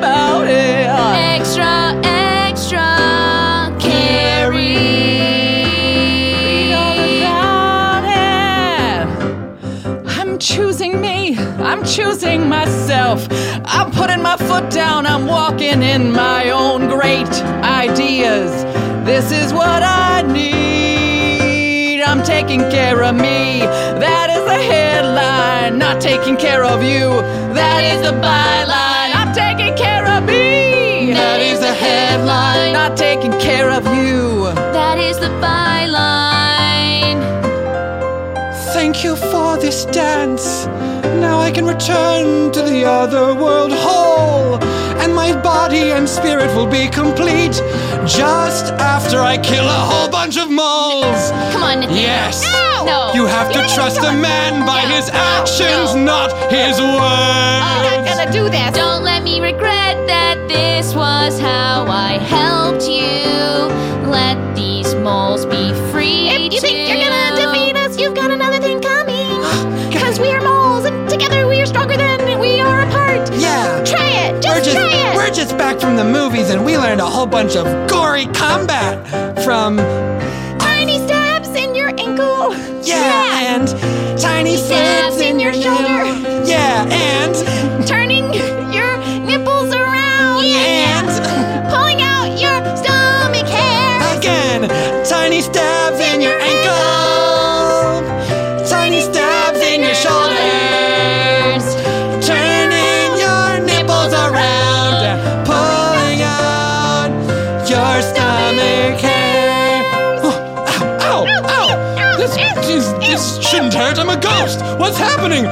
[SPEAKER 9] I'm choosing myself. I'm putting my foot down. I'm walking in my own great ideas. This is what I need. I'm taking care of me. That is the headline. Not taking care of you. That is the byline. I'm taking care of me.
[SPEAKER 5] That is the headline.
[SPEAKER 9] Not taking care of you.
[SPEAKER 4] That is the byline.
[SPEAKER 5] Thank you for this dance. Now I can return to the other world whole, and my body and spirit will be complete just after I kill a whole bunch of moles.
[SPEAKER 4] Come on, Nathaniel.
[SPEAKER 5] Yes.
[SPEAKER 4] No.
[SPEAKER 5] You have to trust a man by his actions, not his words.
[SPEAKER 8] I'm not gonna do this.
[SPEAKER 4] Don't let me regret that this was how I helped you. Let these moles be free.
[SPEAKER 7] If you think you're gonna defeat us, you've got another thing coming. Because we are moles, and together we are stronger than we are apart.
[SPEAKER 5] Yeah.
[SPEAKER 7] Try it. Just try it.
[SPEAKER 5] We're just back from the movies, and we learned a whole bunch of gory combat from
[SPEAKER 7] Tiny stabs in your ankle.
[SPEAKER 5] and tiny
[SPEAKER 7] Stabs
[SPEAKER 5] slits
[SPEAKER 7] in your shoulder.
[SPEAKER 5] Yeah, and
[SPEAKER 7] Turning your nipples around.
[SPEAKER 5] and
[SPEAKER 7] Pulling out your stomach hair.
[SPEAKER 5] again, tiny stabs in your ankle, tiny stabs in your shoulders, turning your nipples around, pulling out your stomach hair. Oh, ow, ow, ow! This shouldn't hurt. I'm a ghost. What's happening?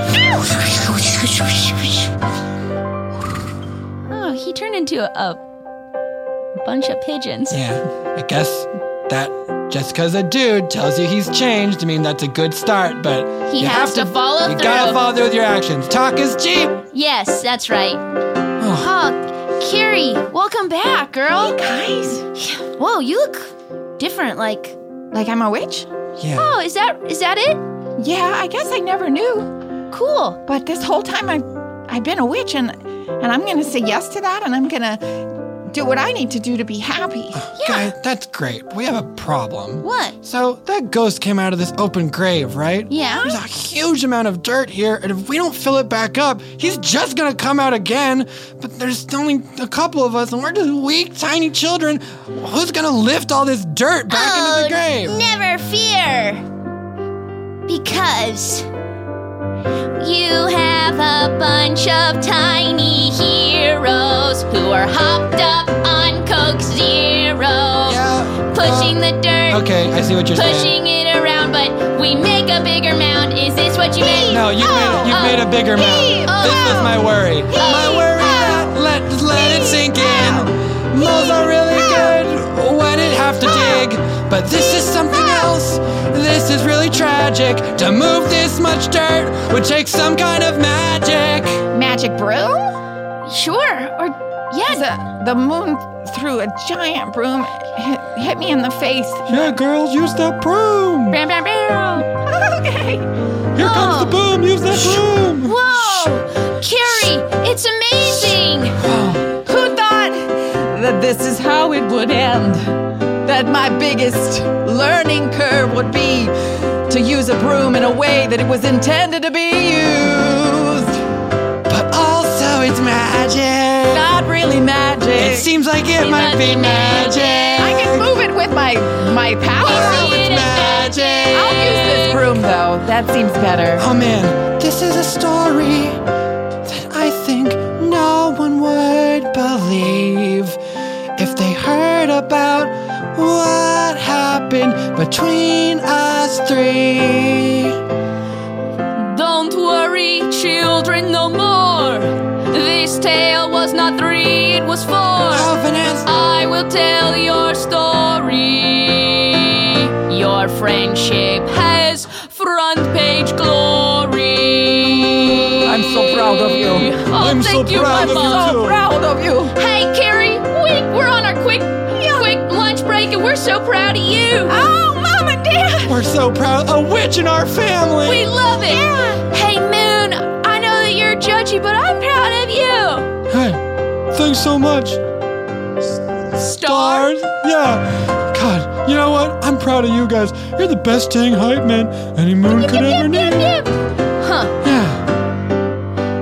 [SPEAKER 4] Oh, he turned into a bunch of pigeons.
[SPEAKER 5] Yeah, I guess that just because a dude tells you he's changed, I mean, that's a good start, but
[SPEAKER 4] He
[SPEAKER 5] you
[SPEAKER 4] has
[SPEAKER 5] have
[SPEAKER 4] to follow
[SPEAKER 5] You
[SPEAKER 4] through.
[SPEAKER 5] gotta follow through with your actions. Talk is cheap.
[SPEAKER 4] Yes, that's right. Oh, Carrie, welcome back, girl.
[SPEAKER 8] Guys,
[SPEAKER 4] Whoa, you look different. Like,
[SPEAKER 8] like I'm a witch?
[SPEAKER 5] Yeah.
[SPEAKER 4] oh, is that it?
[SPEAKER 8] Yeah, I guess I never knew.
[SPEAKER 4] Cool.
[SPEAKER 8] But this whole time I've been a witch, and I'm gonna say yes to that, and I'm gonna do what I need to do to be happy.
[SPEAKER 5] Guys, that's great. We have a problem.
[SPEAKER 4] What?
[SPEAKER 5] So that ghost came out of this open grave, right?
[SPEAKER 4] Yeah.
[SPEAKER 5] There's a huge amount of dirt here, and if we don't fill it back up, he's just gonna come out again. But there's only a couple of us, and we're just weak, tiny children. Who's gonna lift all this dirt back into the grave?
[SPEAKER 4] Never fear. Because you have a bunch of tiny heroes who are hopped up on Coke Zero.
[SPEAKER 5] Yeah.
[SPEAKER 4] Pushing the dirt.
[SPEAKER 5] Okay, I see what you're saying.
[SPEAKER 4] Pushing it around, but we make a bigger mound. Is this what you meant?
[SPEAKER 5] No, you've made a bigger mound. This was my worry. My worry. Let it sink in. Moles are really good when it have to dig, but this is something else. This is really tragic. To move this much dirt would take some kind of magic.
[SPEAKER 8] Magic broom?
[SPEAKER 4] Sure. Or yeah.
[SPEAKER 8] The moon threw a giant broom, hit me in the face.
[SPEAKER 5] Yeah, girls, use that broom.
[SPEAKER 4] Bam, bam, bam.
[SPEAKER 8] Okay.
[SPEAKER 5] Here comes the boom. Use that broom.
[SPEAKER 4] Whoa, Carrie, it's amazing.
[SPEAKER 9] Who thought that this is how it would end? That my biggest learning curve would be to use a broom in a way that it was intended to be used.
[SPEAKER 5] But also it's magic.
[SPEAKER 9] Not really magic.
[SPEAKER 5] It seems like it might be magic.
[SPEAKER 8] I can move it with my power.
[SPEAKER 5] Oh, it's magic.
[SPEAKER 8] I'll use this broom though. That seems better.
[SPEAKER 5] Oh man, this is a story that I think no one would believe if they heard about what happened between us three.
[SPEAKER 4] Don't worry, children, no more. This tale was not 3, it was 4. I will tell your story. Your friendship has front page glory.
[SPEAKER 9] I'm so proud of you.
[SPEAKER 4] Oh,
[SPEAKER 5] I'm so
[SPEAKER 4] thank you,
[SPEAKER 5] proud of
[SPEAKER 4] Mama.
[SPEAKER 5] you, too.
[SPEAKER 9] So proud of you.
[SPEAKER 4] Hey, Carrie, we're on our quick lunch break, and we're so proud of you.
[SPEAKER 8] Oh, Mom and Dad!
[SPEAKER 5] We're so proud. A witch in our family.
[SPEAKER 4] We love it. Hey, Moon, I know that you're judgy, but I'm proud of you.
[SPEAKER 5] Hey, thanks so much.
[SPEAKER 4] Stars?
[SPEAKER 5] Yeah. God, you know what? I'm proud of you guys. You're the best dang hype man any moon could ever need.
[SPEAKER 4] Huh.
[SPEAKER 5] Yeah.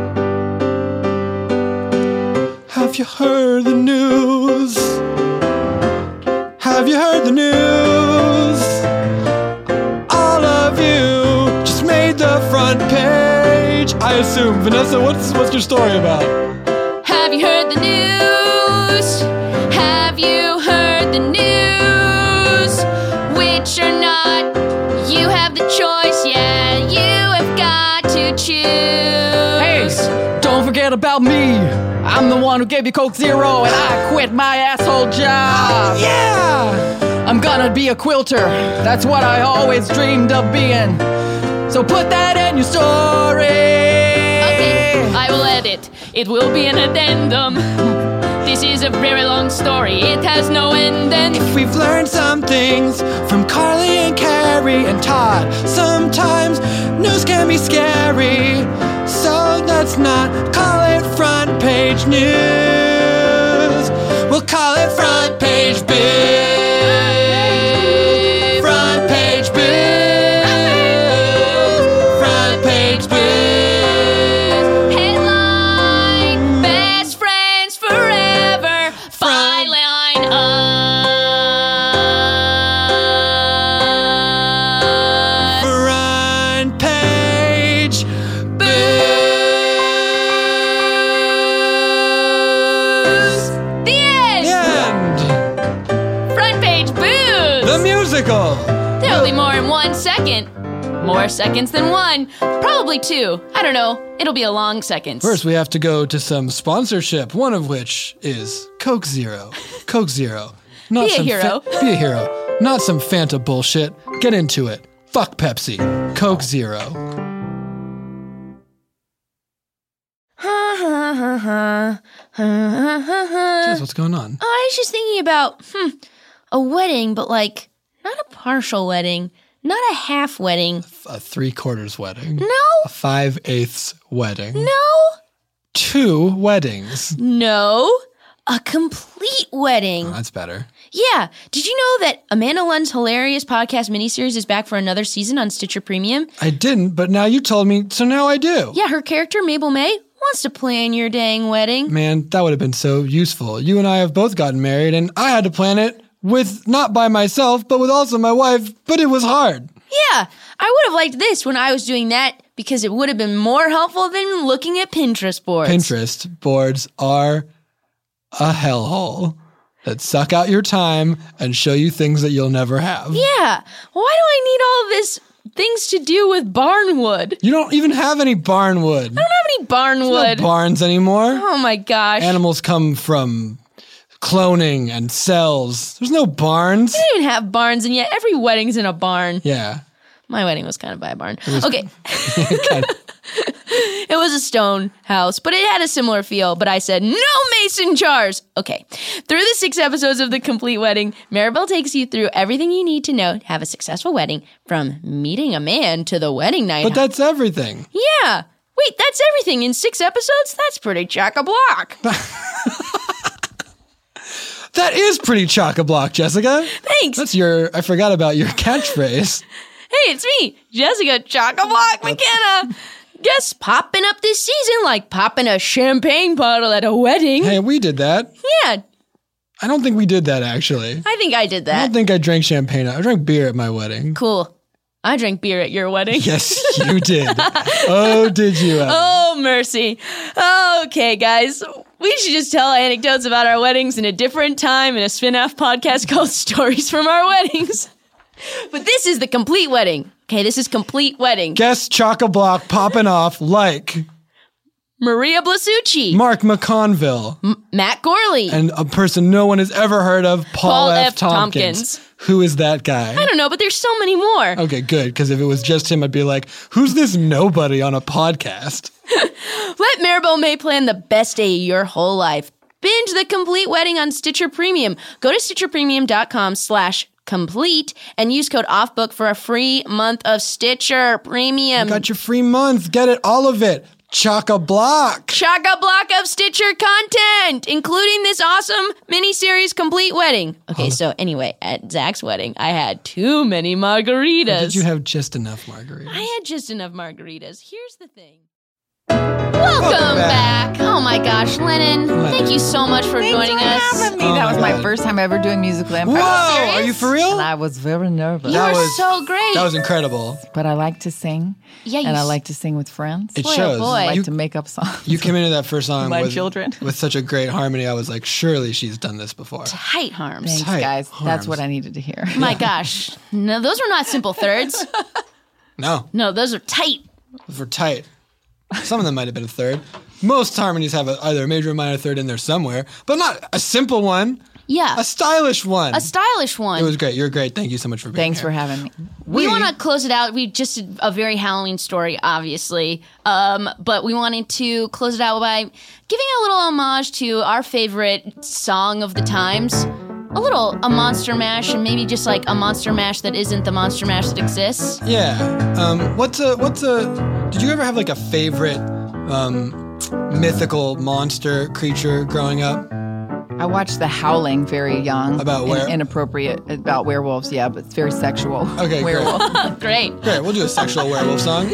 [SPEAKER 5] Have you heard the news? Have you heard the news? All of you just made the front page. I assume. Vanessa, what's your story about?
[SPEAKER 4] Have you heard the news? Have you heard the news? Which or not, you have the choice. Yeah, you have got to choose.
[SPEAKER 9] Hey, don't forget about me. I'm the one who gave you Coke Zero, and I quit my asshole job.
[SPEAKER 5] Yeah!
[SPEAKER 9] I'm gonna be a quilter. That's what I always dreamed of being. So put that in your story.
[SPEAKER 4] Okay, I will edit. It will be an addendum. This is a very long story. It has no end. And
[SPEAKER 5] If we've learned some things from Carly and Carrie and Todd, sometimes news can be scary. So let's not call it front page news. We'll call it front page biz. Front page biz. Front page biz.
[SPEAKER 4] headline: Best friends forever. Byline us.
[SPEAKER 5] Front page biz.
[SPEAKER 4] The end.
[SPEAKER 5] End.
[SPEAKER 4] Front page booze.
[SPEAKER 5] The musical.
[SPEAKER 4] There'll be more in 1 second. More seconds than one. Probably 2. I don't know. It'll be a long seconds.
[SPEAKER 5] First, we have to go to some sponsorship, one of which is Coke Zero. Coke Zero. Not
[SPEAKER 4] Be a
[SPEAKER 5] some
[SPEAKER 4] hero.
[SPEAKER 5] Be a hero. Not some Fanta bullshit. Get into it. Fuck Pepsi. Coke Zero. Jess, what's going on?
[SPEAKER 4] I was just thinking about a wedding, but like not a partial wedding, not a half wedding.
[SPEAKER 5] A 3/4 wedding.
[SPEAKER 4] No,
[SPEAKER 5] A 5/8 wedding.
[SPEAKER 4] no,
[SPEAKER 5] 2 weddings.
[SPEAKER 4] no. A complete wedding.
[SPEAKER 5] Oh, that's better.
[SPEAKER 4] Yeah. Did you know that Amanda Lunn's hilarious podcast miniseries is back for another season on Stitcher Premium?
[SPEAKER 5] I didn't, but now you told me, so now I do.
[SPEAKER 4] Yeah, her character, Mabel May, wants to plan your dang wedding.
[SPEAKER 5] Man, that would have been so useful. You and I have both gotten married, and I had to plan it with, not by myself, but with also my wife, but it was hard.
[SPEAKER 4] Yeah, I would have liked this when I was doing that because it would have been more helpful than looking at Pinterest boards.
[SPEAKER 5] Pinterest boards are a hellhole that suck out your time and show you things that you'll never have.
[SPEAKER 4] Yeah. Why do I need all this things to do with barnwood?
[SPEAKER 5] You don't even have any barnwood.
[SPEAKER 4] I don't have any barnwood.
[SPEAKER 5] No barns anymore.
[SPEAKER 4] Oh my gosh.
[SPEAKER 5] Animals come from cloning and cells. There's no barns.
[SPEAKER 4] I don't even have barns, and yet every wedding's in a barn.
[SPEAKER 5] Yeah.
[SPEAKER 4] My wedding was kind of by a barn. Okay. It was a stone house, but it had a similar feel. But I said, no mason jars. Okay. Through the 6 episodes of The Complete Wedding, Maribel takes you through everything you need to know to have a successful wedding, from meeting a man to the wedding night.
[SPEAKER 5] But that's everything.
[SPEAKER 4] Yeah. Wait, that's everything in 6 episodes? That's pretty chock-a-block.
[SPEAKER 5] That is pretty chock-a-block, Jessica.
[SPEAKER 4] Thanks.
[SPEAKER 5] That's I forgot about your catchphrase.
[SPEAKER 4] Hey, it's me, Jessica Chock-a-Block McKenna. Guess popping up this season like popping a champagne bottle at a wedding.
[SPEAKER 5] Hey, we did that.
[SPEAKER 4] Yeah,
[SPEAKER 5] I don't think we did that, actually.
[SPEAKER 4] I think I did
[SPEAKER 5] I
[SPEAKER 4] that.
[SPEAKER 5] don't think I drank champagne. I drank beer at my wedding.
[SPEAKER 4] Cool. I drank beer at your wedding.
[SPEAKER 5] Yes, you did. Oh, did you?
[SPEAKER 4] Oh, mercy. Okay, guys. We should just tell anecdotes about our weddings in a different time in a spin-off podcast called Stories from Our Weddings. But this is The Complete Wedding. Okay, this is Complete Wedding.
[SPEAKER 5] Guess chock-a-block popping off like
[SPEAKER 4] Maria Blasucci.
[SPEAKER 5] Mark McConville.
[SPEAKER 4] Matt Gorley.
[SPEAKER 5] And a person no one has ever heard of, Paul F. Tompkins.
[SPEAKER 4] Tompkins.
[SPEAKER 5] Who is that guy?
[SPEAKER 4] I don't know, but there's so many more.
[SPEAKER 5] Okay, good, because if it was just him, I'd be like, who's this nobody on a podcast?
[SPEAKER 4] Let Maribel May plan the best day of your whole life. Binge The Complete Wedding on Stitcher Premium. Go to stitcherpremium.com/complete and use code OFFBOOK for a free month of Stitcher Premium.
[SPEAKER 5] You got your free month. Get it, all of it. Chock-a-block.
[SPEAKER 4] Chock-a-block of Stitcher content, including this awesome miniseries Complete Wedding. Okay, so anyway, at Zach's wedding, I had too many margaritas.
[SPEAKER 5] Did you have just enough margaritas?
[SPEAKER 4] I had just enough margaritas. Here's the thing. Welcome back. Oh my gosh, Lennon, thank you so much for joining us.
[SPEAKER 8] Having me. That was my first time ever doing musical improv.
[SPEAKER 5] Whoa, are you for real?
[SPEAKER 8] And I was very nervous.
[SPEAKER 4] You were so great.
[SPEAKER 5] That was incredible.
[SPEAKER 8] But I like to sing.
[SPEAKER 4] Yeah,
[SPEAKER 8] and I like to sing with friends.
[SPEAKER 5] It
[SPEAKER 4] Boy, oh
[SPEAKER 5] shows.
[SPEAKER 4] boy.
[SPEAKER 8] I like
[SPEAKER 5] You,
[SPEAKER 8] to make up songs.
[SPEAKER 5] you came into that first song
[SPEAKER 8] My
[SPEAKER 5] with,
[SPEAKER 8] children.
[SPEAKER 5] with such a great harmony. I was like, surely she's done this before.
[SPEAKER 4] Tight harms.
[SPEAKER 8] Thanks,
[SPEAKER 5] Tight
[SPEAKER 8] guys.
[SPEAKER 5] arms.
[SPEAKER 8] That's what I needed to hear.
[SPEAKER 4] My gosh. No, those are not simple thirds.
[SPEAKER 5] No,
[SPEAKER 4] No, those are tight.
[SPEAKER 5] those were tight. Some of them might have been a third. Most harmonies have either a major or minor third in there somewhere, but not a simple one.
[SPEAKER 4] Yeah.
[SPEAKER 5] A stylish one.
[SPEAKER 4] A stylish one.
[SPEAKER 5] It was great. You're great. Thank you so much for being
[SPEAKER 8] Thanks
[SPEAKER 5] here.
[SPEAKER 8] for having me.
[SPEAKER 4] We want to close it out. We just did a very Halloween story, obviously. But we wanted to close it out by giving a little homage to our favorite song of the times. A Monster Mash, and maybe just like a Monster Mash that isn't the Monster Mash that exists.
[SPEAKER 5] Yeah. Did you ever have like a favorite mythical monster creature growing up?
[SPEAKER 8] I watched The Howling very young.
[SPEAKER 5] About where?
[SPEAKER 8] Inappropriate. About werewolves, yeah, but it's very sexual.
[SPEAKER 5] Okay,
[SPEAKER 8] werewolf.
[SPEAKER 4] Great.
[SPEAKER 5] Great. We'll do a sexual werewolf song.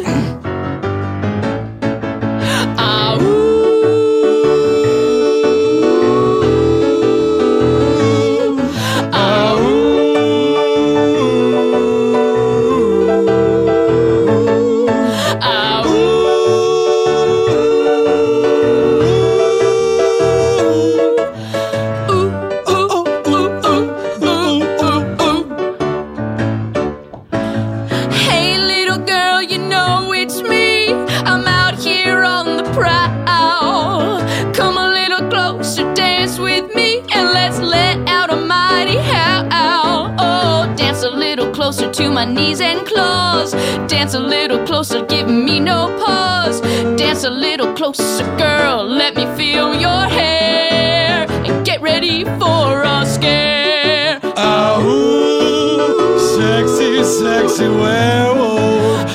[SPEAKER 4] Hey, little girl, you know it's me. I'm out here on the prowl. Come a little closer, dance with me, and let's let out a mighty howl. Oh, dance a little closer to my knees and claws. Dance a little closer, giving me no pause. Dance a little closer, girl, let me feel your hair. And get ready for a scare.
[SPEAKER 5] Ooh, sexy, sexy werewolf.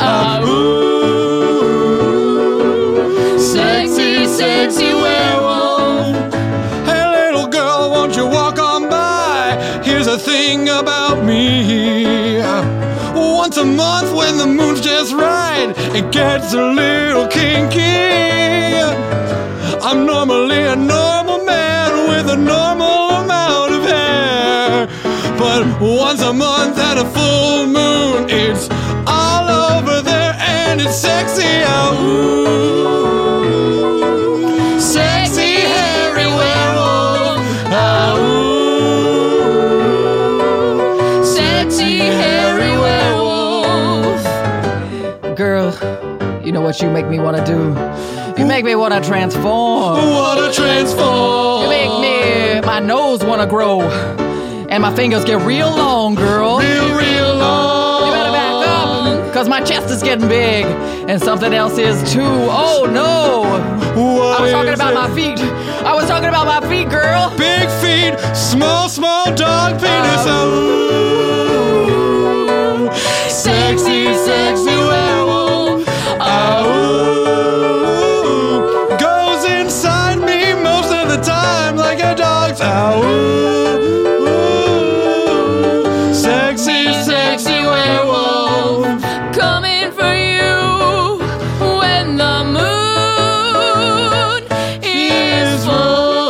[SPEAKER 5] Ooh, sexy, sexy werewolf. Hey, little girl, won't you walk on by? Here's a thing about me. Once a month when the moon's just right, it gets a little kinky. I'm normally a normal man with a normal amount of hair. But once a month at a full moon, it's all over there and it's sexy. Ooh, sexy hairy werewolf. Ooh, sexy hairy werewolf.
[SPEAKER 8] Girl, you know what you make me want to do? You make me want to transform.
[SPEAKER 5] Wanna transform.
[SPEAKER 8] You make me, my nose want to grow. And my fingers get real long, girl.
[SPEAKER 5] Real long.
[SPEAKER 8] You better back up, because my chest is getting big. And something else is too. Oh, no. I was talking about my feet. I was talking about my feet, girl.
[SPEAKER 5] Big feet, small, small dog penis. Ooh, sexy, sexy werewolf. Ooh, goes inside me most of the time like a dog's. Ooh, sexy, sexy werewolf.
[SPEAKER 4] Coming for you when the moon is full.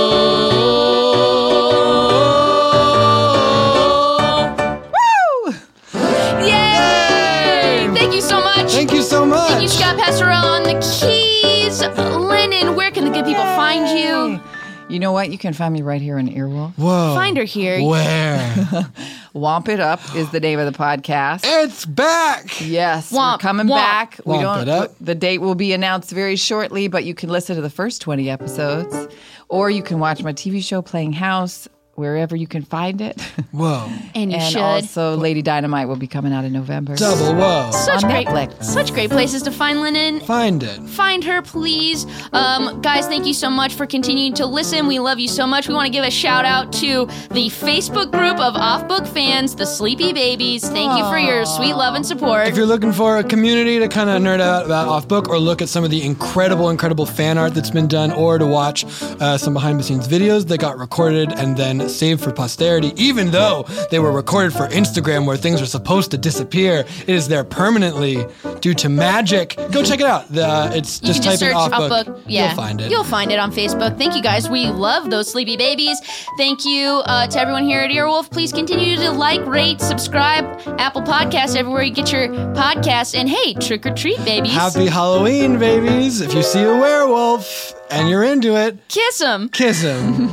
[SPEAKER 4] Yay! Thank you so much.
[SPEAKER 5] Thank you so much.
[SPEAKER 4] Thank you, Scott Passerelle on the keys. Lennon, where can the good people find you?
[SPEAKER 8] You know what? You can find me right here in Earwolf.
[SPEAKER 5] Whoa.
[SPEAKER 4] Find her here.
[SPEAKER 5] Where?
[SPEAKER 8] Womp It Up is the name of the podcast.
[SPEAKER 5] It's back.
[SPEAKER 8] Yes,
[SPEAKER 4] Womp,
[SPEAKER 8] we're coming
[SPEAKER 4] womp.
[SPEAKER 8] back. We
[SPEAKER 5] Womp it up.
[SPEAKER 8] The date will be announced very shortly, but you can listen to the first 20 episodes, or you can watch my TV show Playing House wherever you can find it.
[SPEAKER 5] Whoa.
[SPEAKER 4] And you
[SPEAKER 8] and
[SPEAKER 4] should.
[SPEAKER 8] also, Lady Dynamite will be coming out in November.
[SPEAKER 5] Double whoa.
[SPEAKER 4] Such
[SPEAKER 8] on
[SPEAKER 4] great,
[SPEAKER 8] Netflix.
[SPEAKER 4] such great places to find Lennon.
[SPEAKER 5] Find it.
[SPEAKER 4] Find her, please. Guys, thank you so much for continuing to listen. We love you so much. We want to give a shout out to the Facebook group of Off-Book fans, the Sleepy Babies. Thank you for your sweet love and support.
[SPEAKER 5] If you're looking for a community to kind of nerd out about Off-Book or look at some of the incredible fan art that's been done or to watch some behind-the-scenes videos that got recorded and then saved for posterity, even though they were recorded for Instagram where things are supposed to disappear. It is there permanently due to magic. Go check it out. It's
[SPEAKER 4] You
[SPEAKER 5] just
[SPEAKER 4] can just
[SPEAKER 5] typing
[SPEAKER 4] search
[SPEAKER 5] off book.
[SPEAKER 4] Yeah.
[SPEAKER 5] You'll find it.
[SPEAKER 4] You'll find it on Facebook. Thank you guys. We love those sleepy babies. Thank you to everyone here at Earwolf. Please continue to like, rate, subscribe, Apple Podcasts, everywhere you get your podcasts. And hey, trick or treat, babies.
[SPEAKER 5] Happy Halloween, babies. If you see a werewolf and you're into it,
[SPEAKER 4] Kiss them.
[SPEAKER 5] kiss him.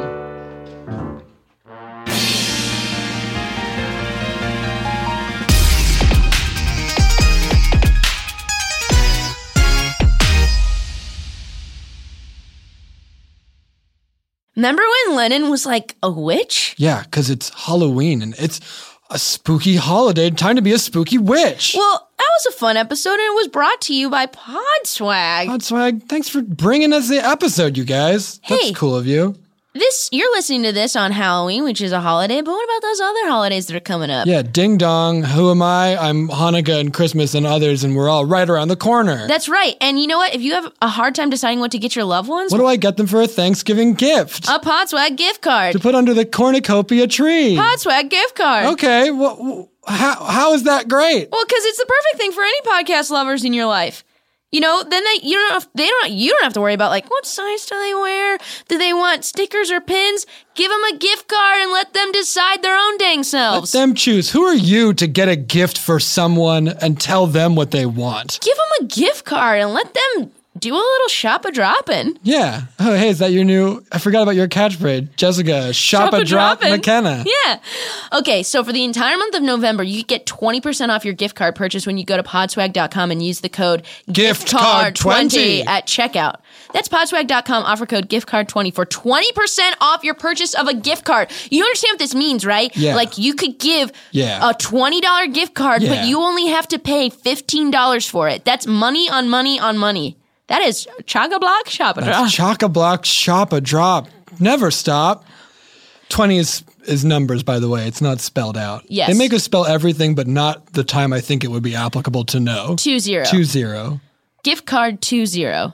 [SPEAKER 4] Remember when Lennon was like a witch?
[SPEAKER 5] Yeah, because it's Halloween and it's a spooky holiday. Time to be a spooky witch.
[SPEAKER 4] Well, that was a fun episode, and it was brought to you by Podswag.
[SPEAKER 5] Podswag, thanks for bringing us the episode, you guys.
[SPEAKER 4] Hey.
[SPEAKER 5] That's cool of you.
[SPEAKER 4] You're listening to this on Halloween, which is a holiday, but what about those other holidays that are coming up?
[SPEAKER 5] Yeah, ding dong. Who am I? I'm Hanukkah and Christmas and others, and we're all right around the corner.
[SPEAKER 4] That's right. And you know what? If you have a hard time deciding what to get your loved ones,
[SPEAKER 5] What do I get them for a Thanksgiving gift?
[SPEAKER 4] a Podswag gift card.
[SPEAKER 5] To put under the cornucopia tree.
[SPEAKER 4] Podswag gift card.
[SPEAKER 5] Okay, how is that great?
[SPEAKER 4] Well, because it's the perfect thing for any podcast lovers in your life. You know, then you don't have to worry about like what size do they wear? Do they want stickers or pins? Give them a gift card and let them decide their own dang
[SPEAKER 5] Let
[SPEAKER 4] selves.
[SPEAKER 5] them choose. Who are you to get a gift for someone and tell them what they want?
[SPEAKER 4] Give them a gift card and let them do a little shop-a-droppin'.
[SPEAKER 5] Yeah. Oh, hey, is that your new... I forgot about your catchphrase. Jessica, shop-a-drop McKenna.
[SPEAKER 4] Yeah. Okay, so for the entire month of November, you get 20% off your gift card purchase when you go to podswag.com and use the code GIFTCARD20 at checkout. That's podswag.com, offer code GIFTCARD20 for 20% off your purchase of a gift card. You understand what this means, right?
[SPEAKER 5] Yeah.
[SPEAKER 4] Like you could give
[SPEAKER 5] Yeah.
[SPEAKER 4] a $20 gift card,
[SPEAKER 5] Yeah.
[SPEAKER 4] but you only have to pay $15 for it. That's money on money on money. That is chock-a-block, shop-a-drop.
[SPEAKER 5] That's chock-a-block, shop-a-drop. Never stop. 20 is numbers, by the way. It's not spelled out.
[SPEAKER 4] Yes.
[SPEAKER 5] They make us spell everything, but not the time I think it would be applicable to know.
[SPEAKER 4] 20.
[SPEAKER 5] 20.
[SPEAKER 4] Gift card 20.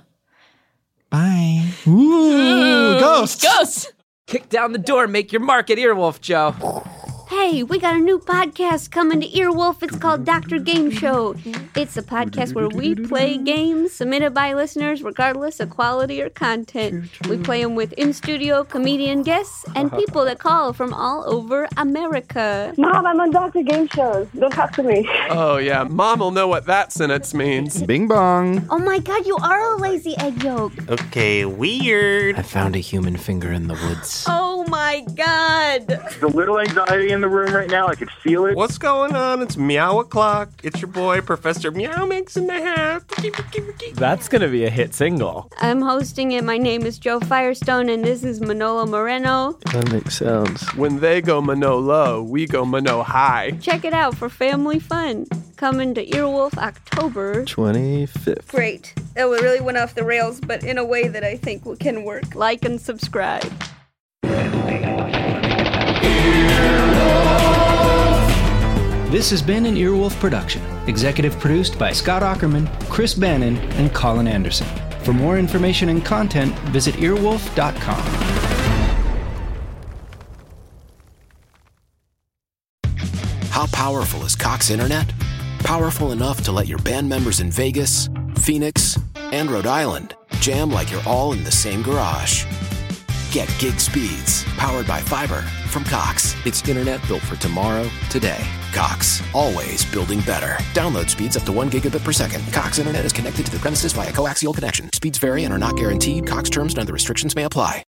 [SPEAKER 5] Bye. Ooh, ghosts.
[SPEAKER 4] Ghosts.
[SPEAKER 10] Kick down the door, make your mark at Earwolf, Joe.
[SPEAKER 7] Hey, we got a new podcast coming to Earwolf. It's called Dr. Game Show. It's a podcast where we play games submitted by listeners regardless of quality or content. We play them with in-studio comedian guests and people that call from all over America.
[SPEAKER 11] Mom, I'm on Dr. Game Shows. Don't talk to me.
[SPEAKER 12] Oh, yeah. Mom will know what that sentence means.
[SPEAKER 13] Bing bong.
[SPEAKER 7] Oh my god, you are a lazy egg yolk.
[SPEAKER 14] Okay, weird. I found a human finger in the woods.
[SPEAKER 7] Oh my god.
[SPEAKER 15] There's a little anxiety in the room right now. I could feel it.
[SPEAKER 12] What's going on? It's Meow O'Clock. It's your boy, Professor Meow Mix in the hat.
[SPEAKER 14] That's gonna be a hit single.
[SPEAKER 7] I'm hosting it. My name is Joe Firestone, and this is Manolo Moreno.
[SPEAKER 14] That makes sense.
[SPEAKER 12] When they go Mano low, we go Mano high.
[SPEAKER 7] Check it out for family fun. Coming to Earwolf October
[SPEAKER 14] 25th.
[SPEAKER 7] Great. That really went off the rails, but in a way that I think can work. Like and subscribe.
[SPEAKER 16] This has been an Earwolf production, executive produced by Scott Aukerman, Chris Bannon, and Colin Anderson. For more information and content, visit earwolf.com.
[SPEAKER 17] How powerful is Cox Internet? Powerful enough to let your band members in Vegas, Phoenix, and Rhode Island jam like you're all in the same garage. Get gig speeds powered by fiber from Cox. It's internet built for tomorrow, today. Cox, always building better. Download speeds up to 1 gigabit per second. Cox Internet is connected to the premises via coaxial connection. Speeds vary and are not guaranteed. Cox terms and other restrictions may apply.